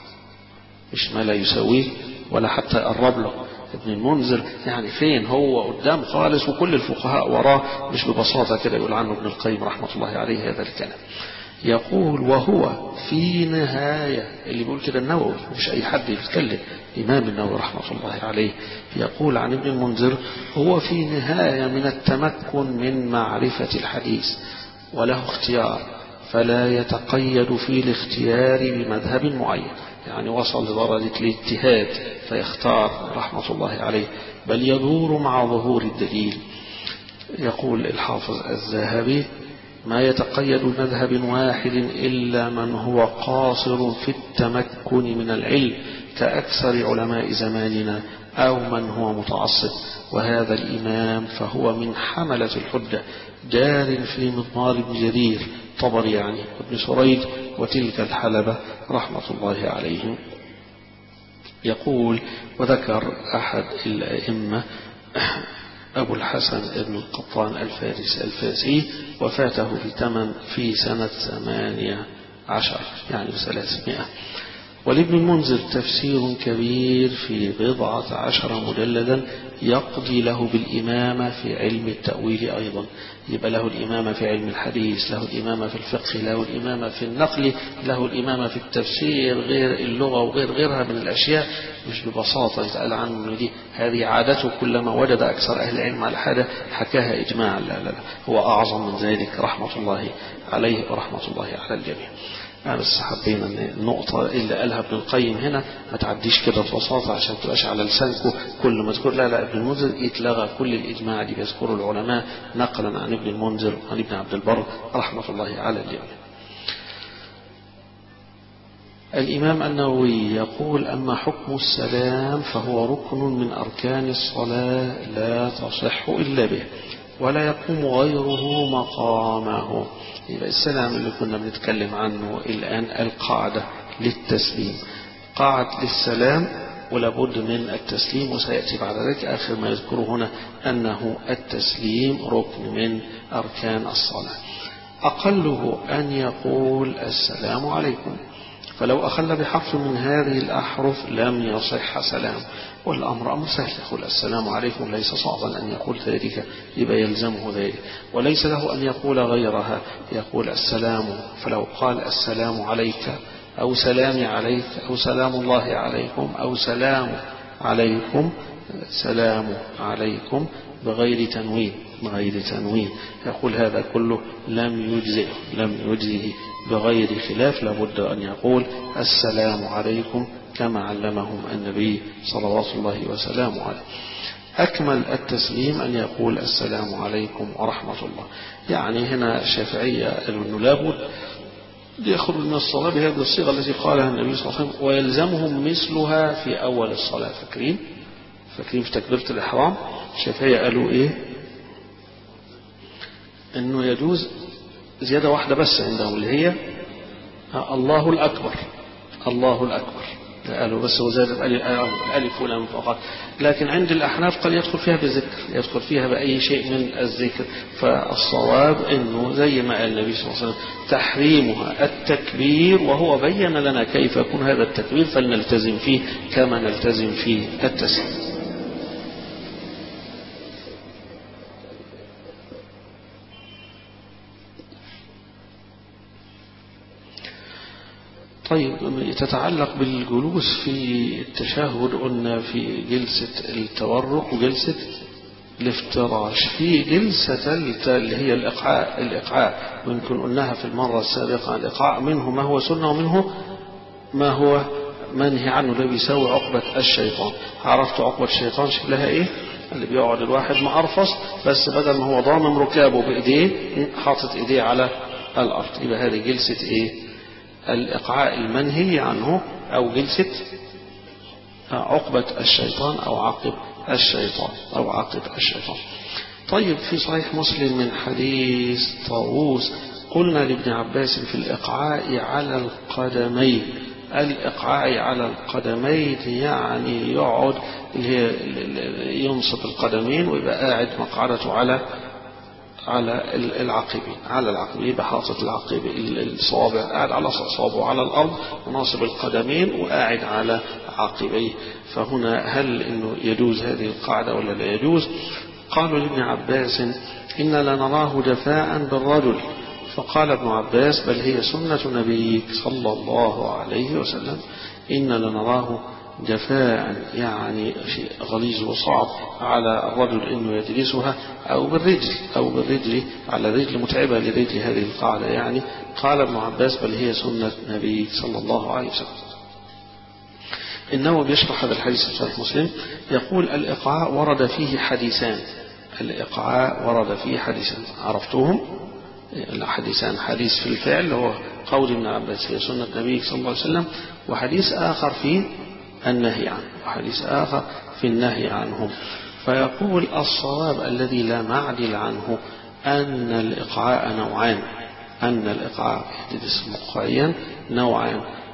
مش ما لا يسويه ولا حتى يقرب له. ابن المنذر يعني فين هو قدام خالص وكل الفقهاء وراه، مش ببساطة كده يقول عنه ابن القيم رحمة الله عليه هذا الكلام. يقول وهو في نهاية، اللي بيقول كده النووي مش أي حد يتكلم، إمام النووي رحمة الله عليه يقول عن ابن المنذر هو في نهاية من التمكن من معرفة الحديث وله اختيار، فلا يتقيد في الاختيار بمذهب معين، يعني وصل لدرجة الاجتهاد فيختار رحمة الله عليه، بل يدور مع ظهور الدليل. يقول الحافظ الذهبي ما يتقيد بمذهب واحد إلا من هو قاصر في التمكن من العلم كأكثر علماء زماننا أو من هو متعصب، وهذا الإمام فهو من حملة الحجة جار في مضمار بن جرير طبري يعني وابن سريج وتلك الحلبة رحمة الله عليهم. يقول وذكر أحد الأئمة أبو الحسن ابن القطان الفارس الفاسي، وفاته في تمن في سنة ثمانية عشر يعني ثلاثمائة. ولابن المنذر تفسير كبير في بضعة عشر مجلدا يقضي له بالإمامة في علم التأويل أيضا. يبقى له الإمامة في علم الحديث، له الإمامة في الفقه، له الإمامة في النقل، له الإمامة في التفسير، غير اللغة وغير غيرها من الأشياء. مش ببساطة يتقال عنه دي هذه عادته، كلما وجد أكثر أهل العلم على حاجة حكاها إجماعا. لا لا لا، هو أعظم من ذلك رحمة الله عليه ورحمة الله على الجميع. أنا بس حبينا أن النقطة اللي قالها ابن القيم هنا ما تعديش كده ببساطة عشان تبقاش على لسانكم كل ما تذكر. لا لا، ابن المنذر يتلغى كل الإجماع دي بيذكره العلماء نقلا عن ابن المنذر وعن ابن عبد البر رحمة الله على الجميع. الإمام النووي يقول: أما حكم السلام فهو ركن من أركان الصلاة لا تصح إلا به ولا يقوم غيره مقامه. يبقى السلام اللي كنا بنتكلم عنه الآن القاعدة للتسليم، قاعد للسلام ولابد من التسليم، وسيأتي بعد ذلك آخر ما يذكره هنا أنه التسليم ركن من أركان الصلاة. أقله أن يقول السلام عليكم، فلو أخل بحرف من هذه الأحرف لم يصح سلام. والأمر أمر سهل، يقول السلام عليكم، ليس صعبا أن يقول ذلك، يبقى يلزمه ذلك. وليس له أن يقول غيرها، يقول السلام، فلو قال السلام عليك أو سلام عليك أو سلام الله عليكم أو سلام عليكم، سلام عليكم بغير تنوين بغير تنوين يقول هذا كله لم يجزئ لم يجزئه بغير خلاف، لابد أن يقول السلام عليكم كما علمهم النبي صلوات الله وسلامه عليه. أكمل التسليم أن يقول السلام عليكم ورحمة الله. يعني هنا الشافعية قالوا أنه لابد يخرج من الصلاة بهذه الصيغة التي قالها النبي صلى الله عليه وسلم، ويلزمهم مثلها في أول الصلاة. فاكرين فاكرين في تكبيرة الإحرام الشافعية قالوا إيه؟ أنه يجوز زيادة واحدة بس عندهم اللي هي الله الأكبر الله الأكبر، قالوا بس وزادت ألف ولام فقط. لكن عند الأحناف قال يدخل فيها بذكر، يدخل فيها بأي شيء من الذكر. فالصواب أنه زي ما قال النبي صلى الله عليه وسلم تحريمها التكبير، وهو بين لنا كيف يكون هذا التكبير فلنلتزم فيه كما نلتزم فيه التسليم. طيب، تتعلق بالجلوس في التشهد قلنا في جلسة التورك وجلسة الافتراش. في جلسة اللي هي الإقعاء الإقعاء ويمكن قلناها في المرة السابقة، الإقعاء منه ما هو سنة ومنه ما هو منهي عنه، اللي بيسوي عقبة الشيطان. عرفت عقبة الشيطان شكلها إيه؟ اللي بيقعد الواحد معرفص بس بدل ما هو ضامن ركابه بإيديه حاطط إيديه على الأرض، يبقى هذه جلسة إيه؟ الإقعاء المنهي عنه، أو جلسة عقبة الشيطان أو عقب الشيطان أو عقب الشيطان. طيب، في صحيح مسلم من حديث طاووس قلنا لابن عباس في الإقعاء على القدمين. الإقعاء على القدمين يعني يقعد ينصب القدمين ويبقى قاعد مقعدته على على العقبين على العقبين يبقى حاطط العقب الصوابع قاعد على صوابه على الأرض وناصب القدمين وقاعد على عقبيه. فهنا هل إنه يجوز هذه القاعدة ولا لا يجوز؟ قالوا لابن عباس إن لنراه جفاء بالرجل، فقال ابن عباس بل هي سنة نبيك صلى الله عليه وسلم. إن لنراه جفاء يعني شيء غليظ وصعب على الرجل إنه يجلسها أو بالرجل أو بالرجل على رجل متعبة لرجل هذه القاعدة. يعني قال ابن عباس بل هي سنة نبيك صلى الله عليه وسلم. إنه بيشرح هذا الحديث في صحيح مسلم يقول الإقعاء ورد فيه حديثان. الإقعاء ورد فيه حديثان عرفتوهم؟ الحديثان حديث في الفعل هو قول ابن عباس هي سنة نبيك صلى الله عليه وسلم، وحديث آخر في النهي عنه وحديث آخر في النهي عنه. فيقول الصواب الذي لا معدل عنه أن الإقعاء نوعان أن الإقعاء يحدث مقعيا نوعان.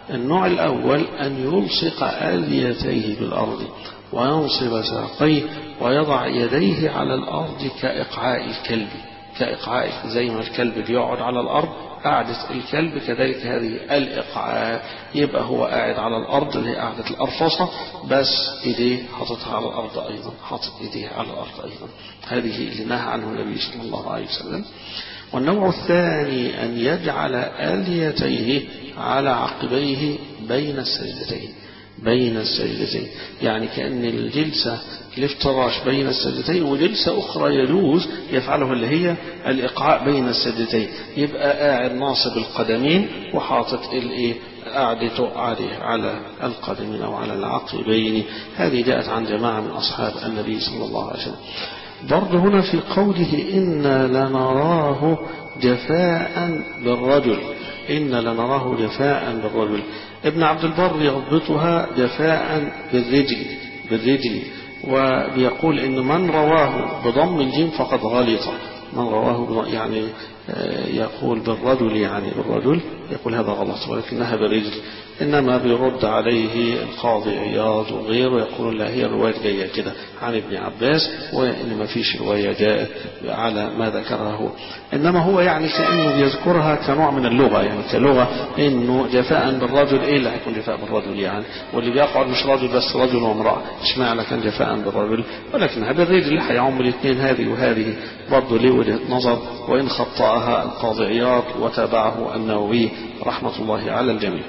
النوع الأول أن يلصق آليتيه بالأرض وينصب ساقيه ويضع يديه على الأرض كإقعاء الكلب، كإقعاء زي ما الكلب بيقعد على الأرض قعدة الكلب كذلك هذه الإقعاء، يبقى هو قاعد على الأرض اللي هي قعدة الأرفصة بس إيديه حاططها على الأرض أيضا، حاطط إيديه على الأرض أيضا. هذه اللي نهى عنه النبي صلى الله عليه وسلم. والنوع الثاني أن يجعل آليتيه على عقبيه بين السجدتين، بين السجدتين، يعني كأن الجلسة الافتراش بين السجدتين وجلسة أخرى يجوز يفعله اللي هي الإقعاء بين السجدتين، يبقى قاعد ناصب القدمين وحاطط الإيه قاعدته عليه على القدمين أو على العقبين. هذه جاءت عن جماعة من أصحاب النبي صلى الله عليه وسلم. برضه هنا في قوله إنا لنراه جفاء بالرجل، إنا لنراه جفاء بالرجل، ابن عبد البر يضبطها جفاء بالرجل، بالرجل، وبيقول إن من رواه بضم الجيم فقد غلط، من رواه يعني يقول بالرجل يعني بالرجل يقول هذا غلط ولكنها بالرجل. إنما بيرد عليه القاضي عياض وغيره يقول لا هي الرواية جاية كده عن ابن عباس وإن ما فيش رواية جاءت على ما ذكره، إنما هو يعني كأنه يذكرها كنوع من اللغة، يعني كلغة إنه جفاء بالرجل، إيه اللي هيكون جفاء بالرجل يعني، واللي بيقعد مش رجل بس رجل وامرأة، اشمعنى كان جفاء بالرجل، ولكنها بالرجل هيعم الاثنين هذه وهذه. برضه ليه وجهة نظر وإن خطأها القاضي عياض وتابعه النووي رحمة الله على الجميع.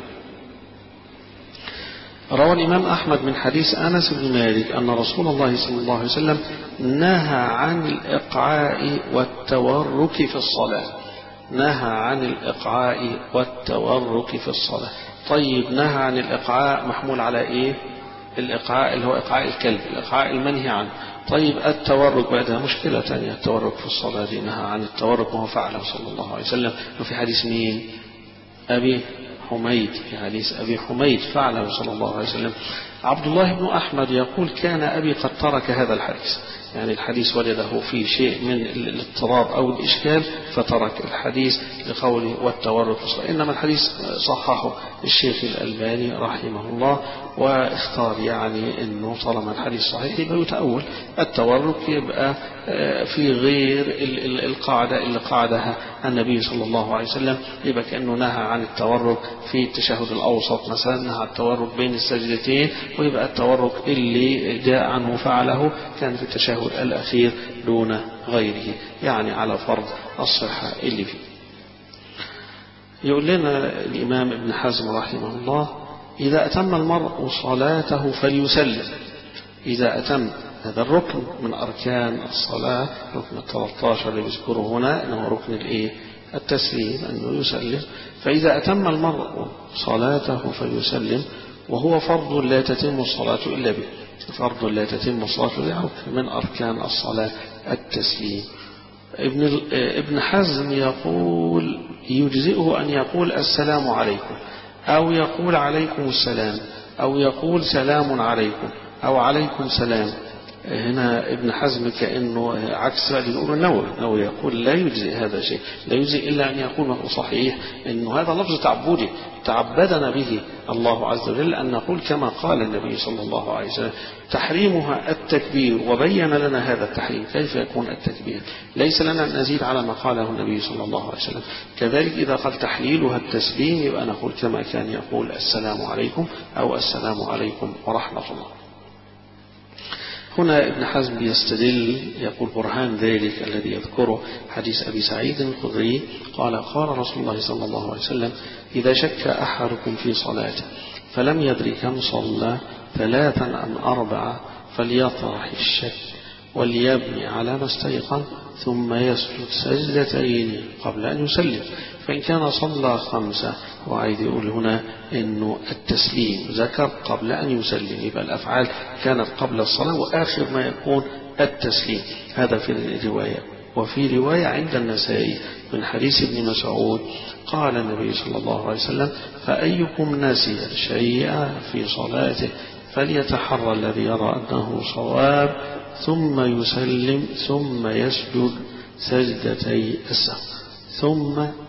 روى الإمام أحمد من حديث أنس بن مالك أن رسول الله صلى الله عليه وسلم نهى عن الإقعاء والتورك في الصلاة، نهى عن الإقعاء والتورك في الصلاة. طيب نهى عن الإقعاء محمول على إيه؟ الإقعاء اللي هو إقعاء الكلب، الإقعاء المنهي عنه. طيب التورك بعدها مشكلة ثانية، التورك في الصلاة دي نهى عن التورك وهو فعله صلى الله عليه وسلم. وفي حديث مين؟ أبي حميد، في حديث أبي حميد فعله صلى الله عليه وسلم. عبد الله بن أحمد يقول كان أبي قد ترك هذا الحديث، يعني الحديث وجده فيه شيء من الاضطراب أو الإشكال فترك الحديث لقوله والتورك، إنما الحديث صححه الشيخ الألباني رحمه الله واختار يعني أنه طالما الحديث صحيح يبقى يتأول التورك، يبقى في غير القاعدة اللي قاعدها النبي صلى الله عليه وسلم، يبقى كأنه نهى عن التورك في التشهد الأوسط مثلا، نهى عن التورك بين السجدتين، ويبقى التورك اللي جاء عنه فعله كان في التشهد الأخير دون غيره، يعني على فرض الصحة اللي فيه. يقول لنا الإمام ابن حزم رحمه الله إذا أتم المرء صلاته فليسلم، إذا أتم هذا الركن من أركان الصلاة، ركن الثلاثة عشر اللي بيذكره هنا أنه ركن الإيه؟ التسليم، أنه يسلم. فإذا أتم المرء صلاته فليسلم وهو فرض لا تتم الصلاة إلا به، فرض لا تتم الصلاة إلا به من أركان الصلاة التسليم. ابن ابن حزم يقول يجزئه أن يقول السلام عليكم أو يقول عليكم السلام أو يقول سلام عليكم أو عليكم سلام. هنا ابن حزم كأنه عكس اللي يقول النووي، النووي يقول لا يجزئ هذا شيء، لا يجزئ إلا أن يكون هو صحيح أنه هذا لفظ تعبدي تعبدنا به الله عز وجل أن نقول كما قال النبي صلى الله عليه وسلم تحريمها التكبير، وبين لنا هذا التحريم كيف يكون التكبير، ليس لنا أن نزيد على ما قاله النبي صلى الله عليه وسلم. كذلك إذا قال تحليلها التسليم يبقى نقول كما كان يقول السلام عليكم أو السلام عليكم ورحمة الله. هنا ابن حزم يستدل يقول برهان ذلك الذي يذكره حديث أبي سعيد الخدري قال قال رسول الله صلى الله عليه وسلم إذا شك أحدكم في صلاته فلم يدري كم صلى ثلاثا أم أربعة فليطرح الشك وليبني على ما استيقن ثم يسجد سجدتين قبل أن يسلم، فإن كان صلى خمسة، وعيد يقول هنا إنه التسليم ذكر قبل أن يسلم، يبقى الأفعال كانت قبل الصلاة وآخر ما يكون التسليم، هذا في الرواية. وفي رواية عند النسائي من حديث ابن مسعود قال النبي صلى الله عليه وسلم فأيكم نسي شيئا في صلاته فليتحرى الذي يرى أنه صواب ثم يسلم ثم يسجد سجدتي السهو ثم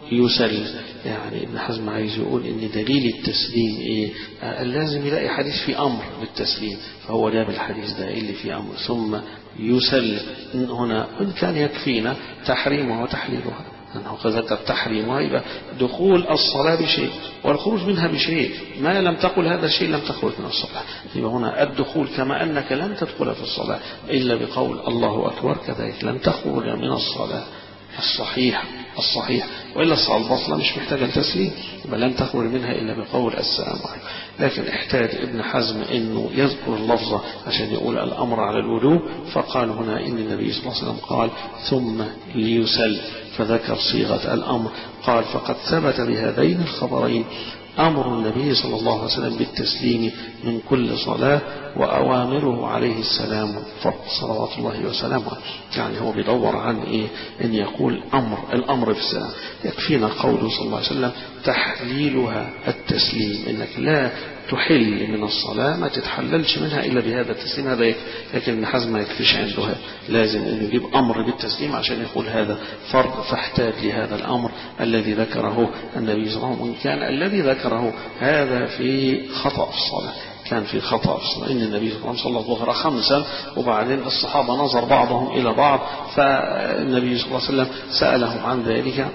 يسلم. يعني ابن حزم عايز يقول ان دليل التسليم ايه؟ آه لازم يلاقي حديث في امر بالتسليم، فهو جاب الحديث ده اللي في امر ثم يسلم. هنا ان كان يكفينا تحريمها وتحليلها، أنه قد ذكر تحريمها، يبقى دخول الصلاة بشيء والخروج منها بشيء، ما لم تقل هذا الشيء لم تخرج من الصلاة. يبقى هنا الدخول كما أنك لن تدخل في الصلاة إلا بقول الله أكبر، كذلك لن تخرج من الصلاة الصحيح الصحيح وإلا الصلاة الباطلة مش محتاجة التسليم، يبقى لن تخرج منها إلا بقول السلام عليكم. لكن احتاج ابن حزم أنه يذكر اللفظة عشان يقول الأمر على الوجوب، فقال هنا إن النبي صلى الله عليه وسلم قال ثم ليسل، فذكر صيغة الأمر. قال فقد ثبت بهذين الخبرين أمر النبي صلى الله عليه وسلم بالتسليم من كل صلاة وأوامره عليه السلام صلوات الله وسلامه. يعني هو بيدور عن إيه؟ إن يقول أمر، الأمر في السلام. يكفينا قوله صلى الله عليه وسلم تحليلها التسليم، إنك لا تحل من الصلاة، ما تتحللش منها إلا بهذا التسليم، هذا يكفي. لكن ابن حزم ما يكفيش عنده، لازم أن يجيب أمر بالتسليم عشان يقول هذا فرض، فاحتاج لهذا الأمر الذي ذكره النبي صلى الله عليه وسلم. كان الذي ذكره هذا في خطأ الصلاة، كان في خطأ الصلاة، إن النبي صلى الله عليه وسلم صلى الظهر خمسا، وبعدين الصحابة نظر بعضهم إلى بعض، فالنبي صلى الله عليه وسلم سألهم عن ذلك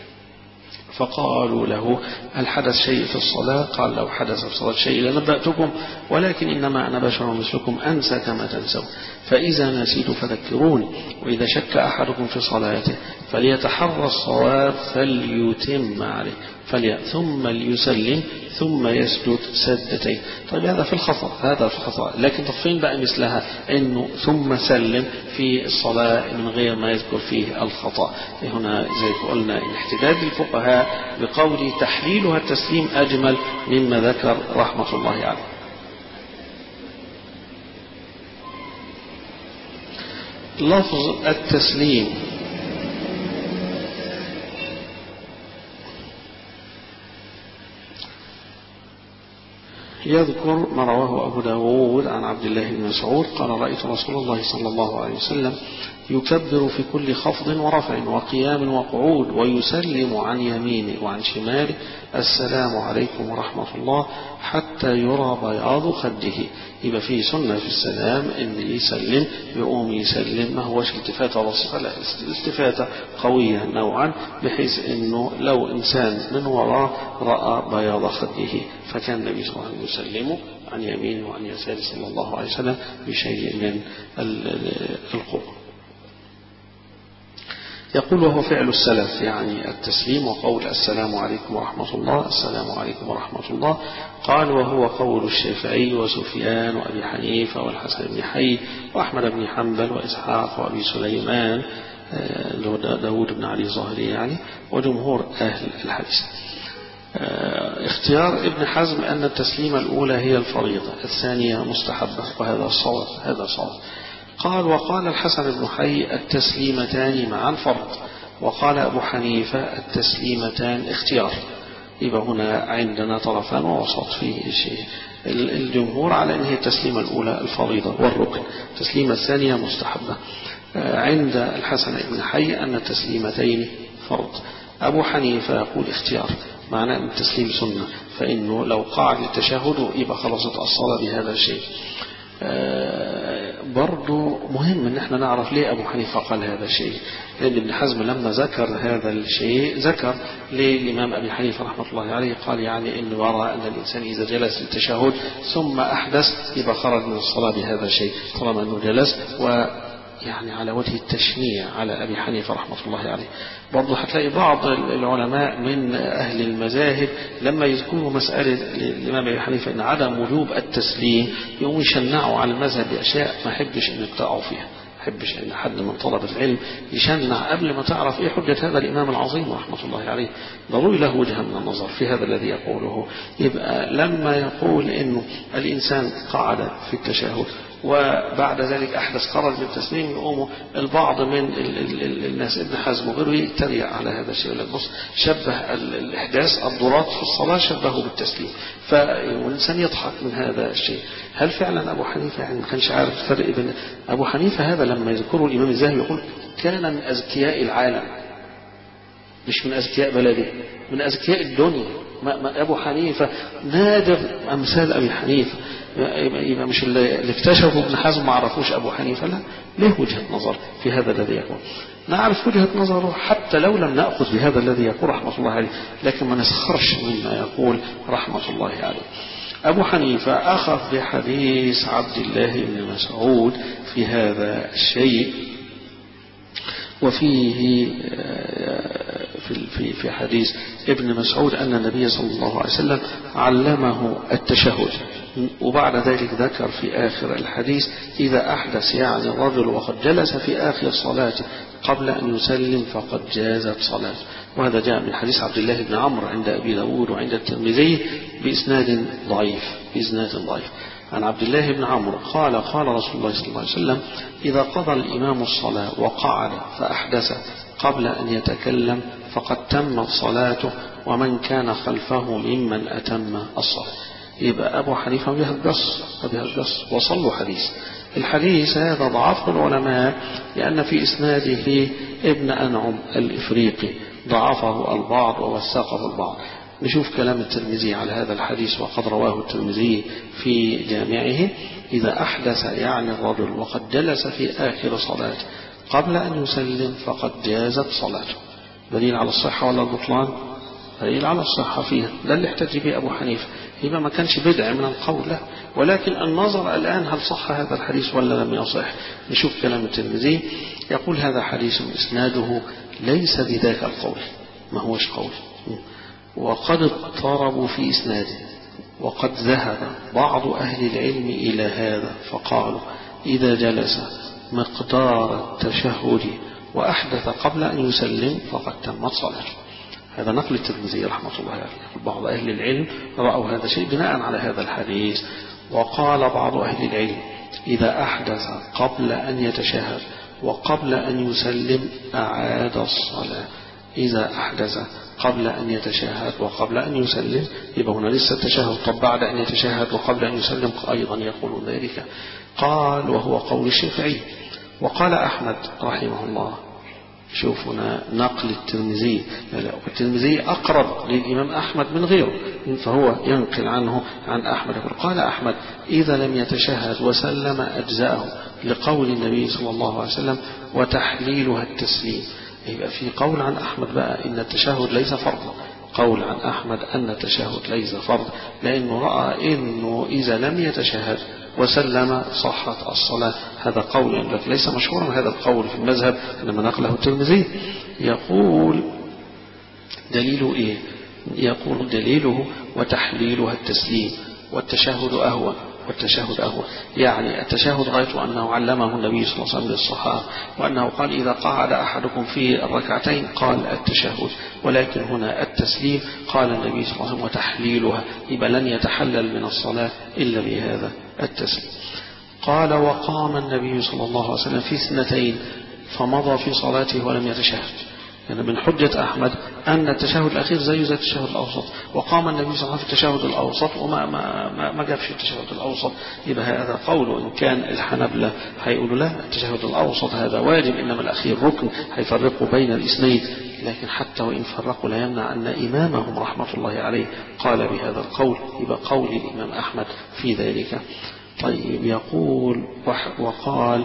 فقالوا له هل حدث شيء في الصلاة؟ قال لو حدث في الصلاة شيء لنبأتكم، ولكن إنما أنا بشر مثلكم أنسى كما تنسون، فإذا نسيت فذكروني، وإذا شك أحدكم في صلاته فليتحرى الصواب فليتم عليه فلي ثم ليسلم ثم يسجد سجدتين. طيب هذا في الخطأ، هذا في الخطأ. لكن فين بقى مثلها إنه ثم سلم في الصلاة من غير ما يذكر فيه الخطأ؟ هنا زي قلنا احتجاج الفقهاء بقول تحليلها التسليم أجمل مما ذكر رحمة الله عليه. لفظ التسليم يذكر ما رواه أبو داود عن عبد الله بن مسعود قال رأيت رسول الله صلى الله عليه وسلم يكبر في كل خفض ورفع وقيام وقعود ويسلم عن يمينه وعن شماله السلام عليكم ورحمة الله حتى يرى بياض خده. يبقى فيه سنة في السلام إن يسلم يقوم يسلم، ما هوش التفاتة بسيطة، لا التفاتة قوية نوعا بحيث إنه لو إنسان من وراء رأى بياض خده، فكان النبي صلى الله عليه وسلم يسلمه عن يمينه وعن يساره صلى الله عليه وسلم بشيء من القوة. يقول وهو فعل السلف، يعني التسليم وقول السلام عليكم ورحمة الله، السلام عليكم ورحمة الله. قال وهو قول الشافعي وسفيان وأبي حنيفة والحسن بن حي وأحمد بن حنبل وإسحاق وأبي سليمان داود بن علي الظاهري يعني وجمهور أهل الحديث. اختيار ابن حزم أن التسليمة الأولى هي الفريضة، الثانية مستحبة، وهذا صواب، هذا صواب. قال وقال الحسن بن حي التسليمتان معا فرض، وقال أبو حنيفة التسليمتان اختيار. يبقى هنا عندنا طرفان ووسط فيه شيء. الجمهور على أن هي التسليمة الأولى الفريضة والركن، التسليمة الثانية مستحبة. عند الحسن بن حي أن التسليمتين فرض. أبو حنيفة يقول اختيار، معناه أن التسليم سنة، فإنه لو قعد للتشهد يبقى خلصت الصلاة بهذا الشيء. برضو مهم ان احنا نعرف ليه ابو حنيفة قال هذا الشيء، لان ابن حزم لما ذكر هذا الشيء ذكر للامام ابي حنيفة رحمة الله عليه، قال يعني انه يرى ان الانسان اذا جلس للتشهد ثم احدث يبقى خرج من الصلاة بهذا الشيء طالما انه جلس، و يعني على وجه التشنيع على أبي حنيفة رحمة الله عليه. برضو هتلاقي بعض العلماء من أهل المذاهب لما يذكروا مسألة الإمام أبي حنيفة أن عدم وجوب التسليم يقوموا يشنعوا على المذهب بأشياء ما حبش أن يقطعوا فيها، ما حبش أن حد من طلبة العلم يشنع قبل ما تعرف إيه حجة هذا الإمام العظيم رحمة الله عليه. ضروري له وجه من النظر في هذا الذي يقوله. يبقى لما يقول إنه الإنسان قعد في التشهد وبعد ذلك أحدث خرج بالتسليم، يقوموا البعض من ال ال ال الناس ابن حزم وغيره يتريق على هذا الشيء، يقول لك بص شبه الإحداث الضرات في الصلاة شبهه بالتسليم، فالإنسان يضحك من هذا الشيء. هل فعلا أبو حنيفة يعني ما كانش عارف الفرق بين أبو حنيفة؟ هذا لما يذكره الإمام الذهبي يقول كان من أذكياء العالم، مش من أذكياء بلده، من أذكياء الدنيا. ما ما أبو حنيفة نادر أمثال أبي حنيفة، يبقى مش اللي اكتشفوا ابن حزم ما عرفوش أبو حنيفة، لا، له وجهة نظر في هذا الذي يقول، نعرف وجهة نظره حتى لو لم نأخذ بهذا الذي يقول رحمة الله عليه، لكن ما نسخرش مما يقول رحمة الله عليه. أبو حنيفة أخذ بحديث عبد الله بن مسعود في هذا الشيء، وفيه في في حديث ابن مسعود أن النبي صلى الله عليه وسلم علمه التشهد، وبعد ذلك ذكر في آخر الحديث إذا أحدث يعني الرجل وقد جلس في آخر صلاته قبل أن يسلم فقد جازت صلاته. وهذا جاء من حديث عبد الله بن عمرو عند أبي داود وعند الترمذي بإسناد ضعيف بإسناد ضعيف عن عبد الله بن عمرو قال قال رسول الله صلى الله عليه وسلم إذا قضى الإمام الصلاة وقعد فأحدث قبل أن يتكلم فقد تمت صلاته ومن كان خلفه ممن أتم الصلاة. يبقى أبو حنيفة بيهجص بيهجص وصلوا حديث. الحديث هذا ضعفه العلماء لأن في إسناده ابن أنعم الإفريقي، ضعفه البعض ووثقه البعض. نشوف كلام الترمذي على هذا الحديث وقد رواه الترمذي في جامعه إذا أحدث يعني الرجل وقد جلس في آخر صلاته قبل أن يسلم فقد جازت صلاته. دليل على الصحة ولا البطلان؟ دليل على الصحة فيها، ده اللي احتج به أبو حنيفة، يبقى ما كانش بدع من القول له، ولكن النظر الآن هل صح هذا الحديث ولا لم يصح. نشوف كلام الترمذي يقول هذا حديث إسناده ليس بذاك القول، ما هوش قول، وقد اضطربوا في إسناده، وقد ذهب بعض أهل العلم إلى هذا فقالوا إذا جلس مقدار التشهد وأحدث قبل أن يسلم فقد تمت صلاته. هذا نقل الترمذي رحمة الله عليه. بعض أهل العلم رأوا هذا الشيء بناء على هذا الحديث. وقال بعض أهل العلم إذا أحدث قبل أن يتشهد وقبل أن يسلم أعاد الصلاة. إذا أحدث قبل أن يتشهد وقبل أن يسلم يبقى هنا لسه التشهد، طب بعد أن يتشهد وقبل أن يسلم أيضا يقول ذلك. قال وهو قول الشافعي. وقال أحمد رحمه الله، شوفنا نقل الترمذي، الترمذي أقرب للإمام أحمد من غيره فهو ينقل عنه عن أحمد. قال أحمد إذا لم يتشهد وسلم أجزاءه لقول النبي صلى الله عليه وسلم وتحليلها التسليم. يبقى في قول عن أحمد بقى إن التشهد ليس فرض، قول عن أحمد أن التشهد ليس فرض، لأنه رأى إنه إذا لم يتشهد وسلم صحت الصلاة. هذا قول لك ليس مشهورا هذا القول في المذهب لما نقله الترمذي. يقول دليله إيه؟ يقول دليله وتحليلها التسليم والتشهد أهون، والتشهد أهون يعني التشهد غايته أنه علمه النبي صلى الله عليه وسلم للصحابة، وأنه قال إذا قعد أحدكم في الركعتين قال التشهد، ولكن هنا التسليم قال النبي صلى الله عليه وسلم وتحليلها، يبقى لن يتحلل من الصلاة إلا بهذا التسليم. قال وقام النبي صلى الله عليه وسلم في اثنتين فمضى في صلاته ولم يتشهد. يعني من حجة أحمد أن التشهد الأخير زي زي التشهد الأوسط، وقام النبي صلى الله عليه وسلم في التشهد الأوسط وما ما ما, ما جابش التشهد الأوسط. يبقى هذا قوله. إن كان الحنبلة هيقولوا لا التشهد الأوسط هذا واجب إنما الأخير ركن، هيفرقوا بين الاثنين، لكن حتى وإن فرقوا لا يمنع أن إمامهم رحمة الله عليه قال بهذا القول، يبقى قول الإمام أحمد في ذلك. طيب يقول وقال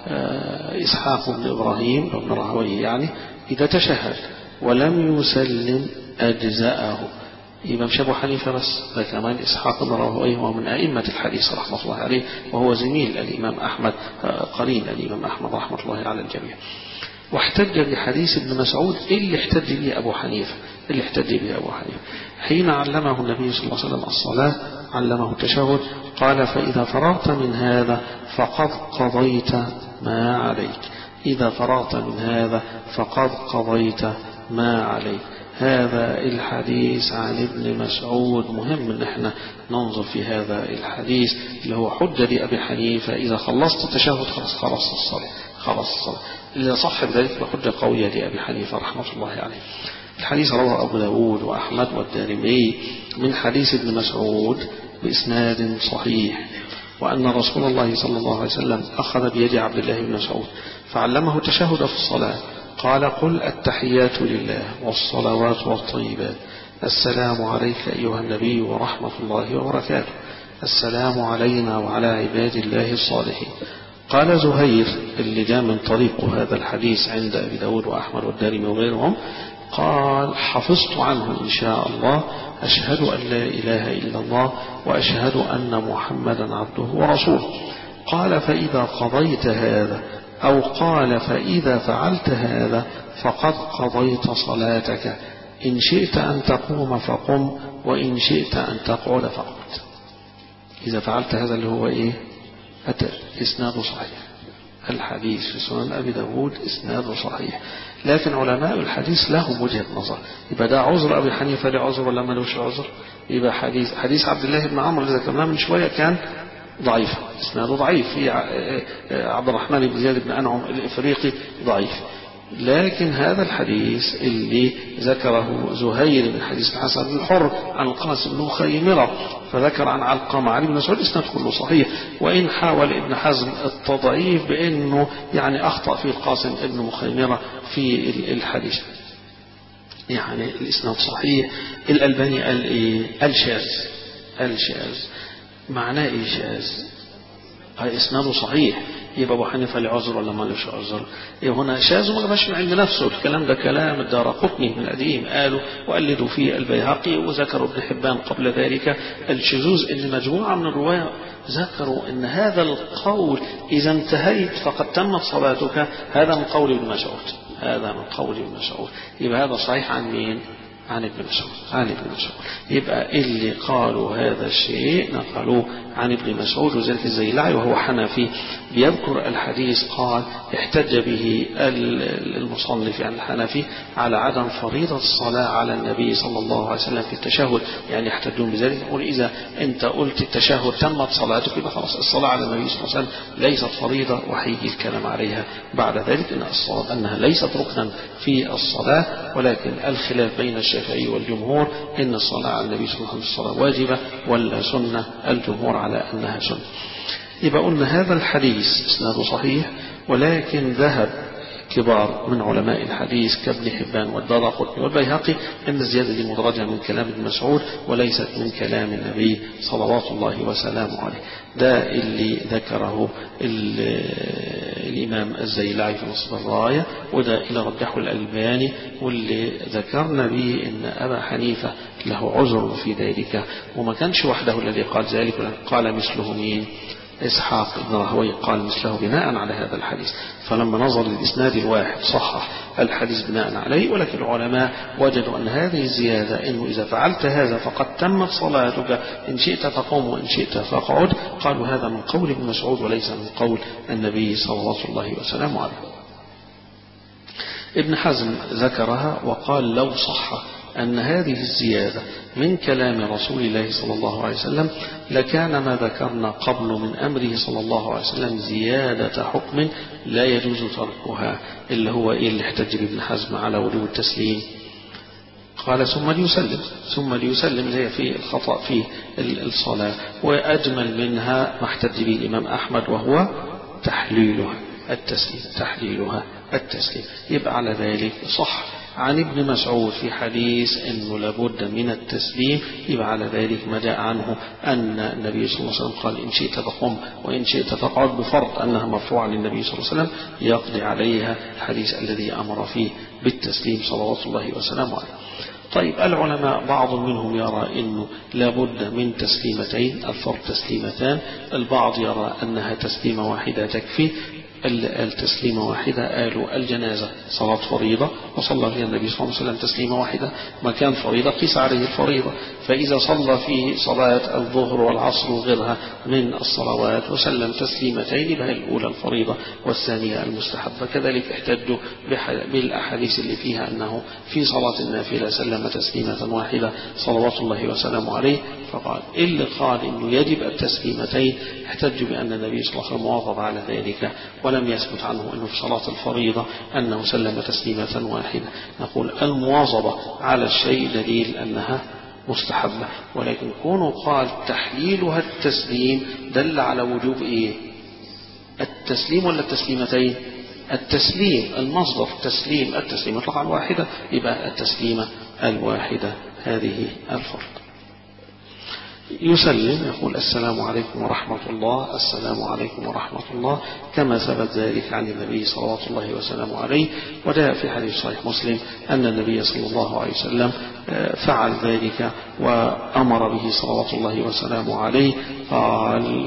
إسحاق بن إبراهيم بن راهويه يعني إذا تشهد ولم يسلم أجزاءه. يبقى مش أبو حنيفة بس، ده كمان إسحاق بن راهويه هو من أئمة الحديث رحمة الله عليه، وهو زميل الإمام أحمد قرين الإمام أحمد رحمة الله على الجميع. واحتج بحديث ابن مسعود اللي احتج به أبو حنيفة اللي احتج به أبو حنيفة حين علمه النبي صلى الله عليه وسلم الصلاة علمه التشهد قال فإذا فرغت من هذا فقد قضيت ما عليك. إذا فرغت من هذا فقد قضيت ما عليك. هذا الحديث عن ابن مسعود مهم ان احنا ننظر في هذا الحديث اللي هو حجة لأبي حنيفة. إذا خلصت التشهد خلاص خلاص الصلاة خلاص الصلاة اللي صح بذلك بحجة قوية لأبي حنيفة رحمة الله عليه. الحديث رواه أبو داود وأحمد والدارمي من حديث ابن مسعود بإسناد صحيح، وأن رسول الله صلى الله عليه وسلم أخذ بيد عبد الله بن مسعود فعلمه التشهد في الصلاة قال قل التحيات لله والصلوات والطيبات السلام عليك أيها النبي ورحمة الله وبركاته السلام علينا وعلى عباد الله الصالحين. قال زهير اللي جاء من طريق هذا الحديث عند أبي داود وأحمد والدارمي وغيرهم قال حفظت عنه إن شاء الله أشهد أن لا إله إلا الله وأشهد أن محمدا عبده ورسوله. قال فإذا قضيت هذا أو قال فإذا فعلت هذا فقد قضيت صلاتك إن شئت أن تقوم فقم وإن شئت أن تقعد فقعد. إذا فعلت هذا اللي هو إيه؟ أتى إسناد صحيح. الحديث في سنن أبي داود إسناد صحيح، لكن علماء الحديث لهم وجهة نظر. يبقى ده عذر أبي حنيفة له عذر ولا ملوش عذر؟ يبقى حديث حديث عبد الله بن عمرو اللي ذكرناه من شوية كان ضعيف، إسناده ضعيف. في عبد الرحمن بن زياد بن أنعم الإفريقي ضعيف، لكن هذا الحديث اللي ذكره زهير من حديث الحسن بن الحر عن القاسم بن خيمرة فذكر عن علقمة عن ابن مسعود إسناد كله صحيح، وإن حاول ابن حزم التضعيف بأنه يعني أخطأ في القاسم ابن مخيمرة في الحديث، يعني الإسناد صحيح. الألباني قال إيه؟ الشاذ الشاذ معناه إيه شاذ؟ إسناده صحيح، يبقى أبو حنيفة له عذر ولا ما لهش عذر؟ يبقى هنا شاذ وما جابش من عند نفسه، الكلام ده كلام الدارقطني من القديم قالوا وقلدوا فيه البيهقي، وذكروا ابن حبان قبل ذلك الشذوذ إن مجموعة من الرواة ذكروا إن هذا القول إذا انتهيت فقد تمت صلاتك هذا من قول ابن مسعود، هذا من قول ابن مسعود. يبقى هذا صحيح عن مين؟ عن ابن مسعود، عن ابن مسعود. يبقى اللي قالوا هذا الشيء نقلوه عن ابن مسعود. وذلك الزيلعي وهو حنفي بيذكر الحديث قال احتج به المصنف عن الحنفي على عدم فريضة الصلاة على النبي صلى الله عليه وسلم في التشهد، يعني يحتجون بذلك يقول إذا أنت قلت التشهد تمت صلاتك يبقى خلاص الصلاة على النبي صلى الله عليه وسلم ليست فريضة، وحيجي الكلام عليها بعد ذلك إن الصواب أنها ليست ركنا في الصلاة، ولكن الخلاف بين الشافعي والجمهور إن الصلاة على النبي صلى الله عليه وسلم الصلاة واجبة ولا سنة، الجمهور على أنها سنة. يبقى قلنا هذا الحديث إسناده صحيح، ولكن ذهب كبار من علماء الحديث كابن حبان والدارقطني والبيهقي أن الزيادة دي مدرجة من كلام ابن مسعود وليست من كلام النبي صلوات الله وسلامه عليه. ده اللي ذكره الإمام الزيلعي في نصب الراية، وده اللي رجحه الألباني، واللي ذكرنا به أن أبا حنيفة له عذر في ذلك، وما كانش وحده الذي قال ذلك، قال مثله مين؟ إسحاق بن راهويه قال مثله بناء على هذا الحديث. فلما نظر للإسناد الواحد صحح الحديث بناء عليه، ولكن العلماء وجدوا أن هذه الزيادة إنه إذا فعلت هذا فقد تمت صلاتك إن شئت فقم وإن شئت فاقعد، قالوا هذا من قول ابن مسعود وليس من قول النبي صلى الله عليه وسلم عليه. ابن حزم ذكرها وقال لو صح أن هذه الزيادة من كلام رسول الله صلى الله عليه وسلم لكان ما ذكرنا قبل من أمره صلى الله عليه وسلم زيادة حكم لا يجوز تركها، اللي هو إيه اللي احتج ابن حزم على وجوب التسليم. قال ثم ليسلم، ثم ليسلم زي في الخطأ في الصلاة، وأجمل منها ما احتج به الإمام أحمد وهو تحليلها التسليم، تحليلها التسليم. يبقى على ذلك صح عن ابن مسعود في حديث أنه لابد من التسليم، يبقى على ذلك ما جاء عنه أن النبي صلى الله عليه وسلم قال إن شئت فقم وإن شئت فاقعد، بفرض أنها مرفوعة للنبي صلى الله عليه وسلم يقضي عليها الحديث الذي أمر فيه بالتسليم صلوات الله وسلامه عليه. طيب العلماء بعض منهم يرى أنه لابد من تسليمتين، الفرض تسليمتان، البعض يرى أنها تسليمة واحدة تكفي. التسليمة واحدة قالوا الجنازة صلاة فريضة وصلى فيها النبي صلى الله عليه وسلم تسليمة واحدة، ما كان فريضة قيس عليه الفريضة، فإذا صلى في صلاة الظهر والعصر وغيرها من الصلوات وسلم تسليمتين يبقى الأولى الفريضة والثانية المستحبة. كذلك احتجوا بالأحاديث اللي فيها أنه في صلاة النافلة سلم تسليمة واحدة صلوات الله وسلامه عليه، فقال اللي قال إنه يجب التسليمتين احتجوا بأن النبي صلى الله عليه وسلم واظب على ذلك ولم يثبت عنه أنه في صلاة الفريضة أنه سلم تسليمة واحدة. نقول المواظبة على الشيء دليل أنها مستحبة، ولكن كونه قال تحليلها التسليم دل على وجوب إيه؟ التسليم ولا التسليمتين؟ التسليم المصدر تسليم التسليم يطلق على الواحدة يبقى التسليمة الواحدة هذه الفرد. يسلم يقول السلام عليكم ورحمة الله، السلام عليكم ورحمة الله، كما ثبت ذلك عن النبي صلوات الله وسلامه عليه. وجاء في حديث صحيح مسلم أن النبي صلى الله عليه وسلم فعل ذلك وأمر به صلوات الله وسلامه عليه. قال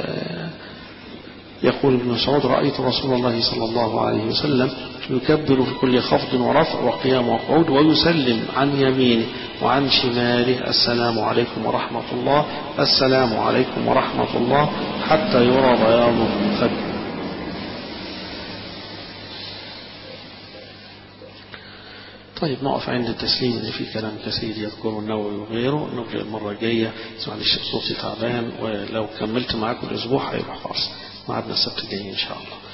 يقول ابن مسعود رأيت رسول الله صلى الله عليه وسلم يكبر في كل خفض ورفع وقيام وقعود ويسلم عن يمينه وعن شماله السلام عليكم ورحمة الله، السلام عليكم ورحمة الله، حتى يرى بياض الخد. طيب نقف عند التسليم اللي فيه كلام كثير يذكره النووي وغيره. نرجع المرة الجاية. معلش صوتي تعبان، ولو كملت معاكم الأسبوع هيروح خالص. معادنا السبت الجاي إن شاء الله.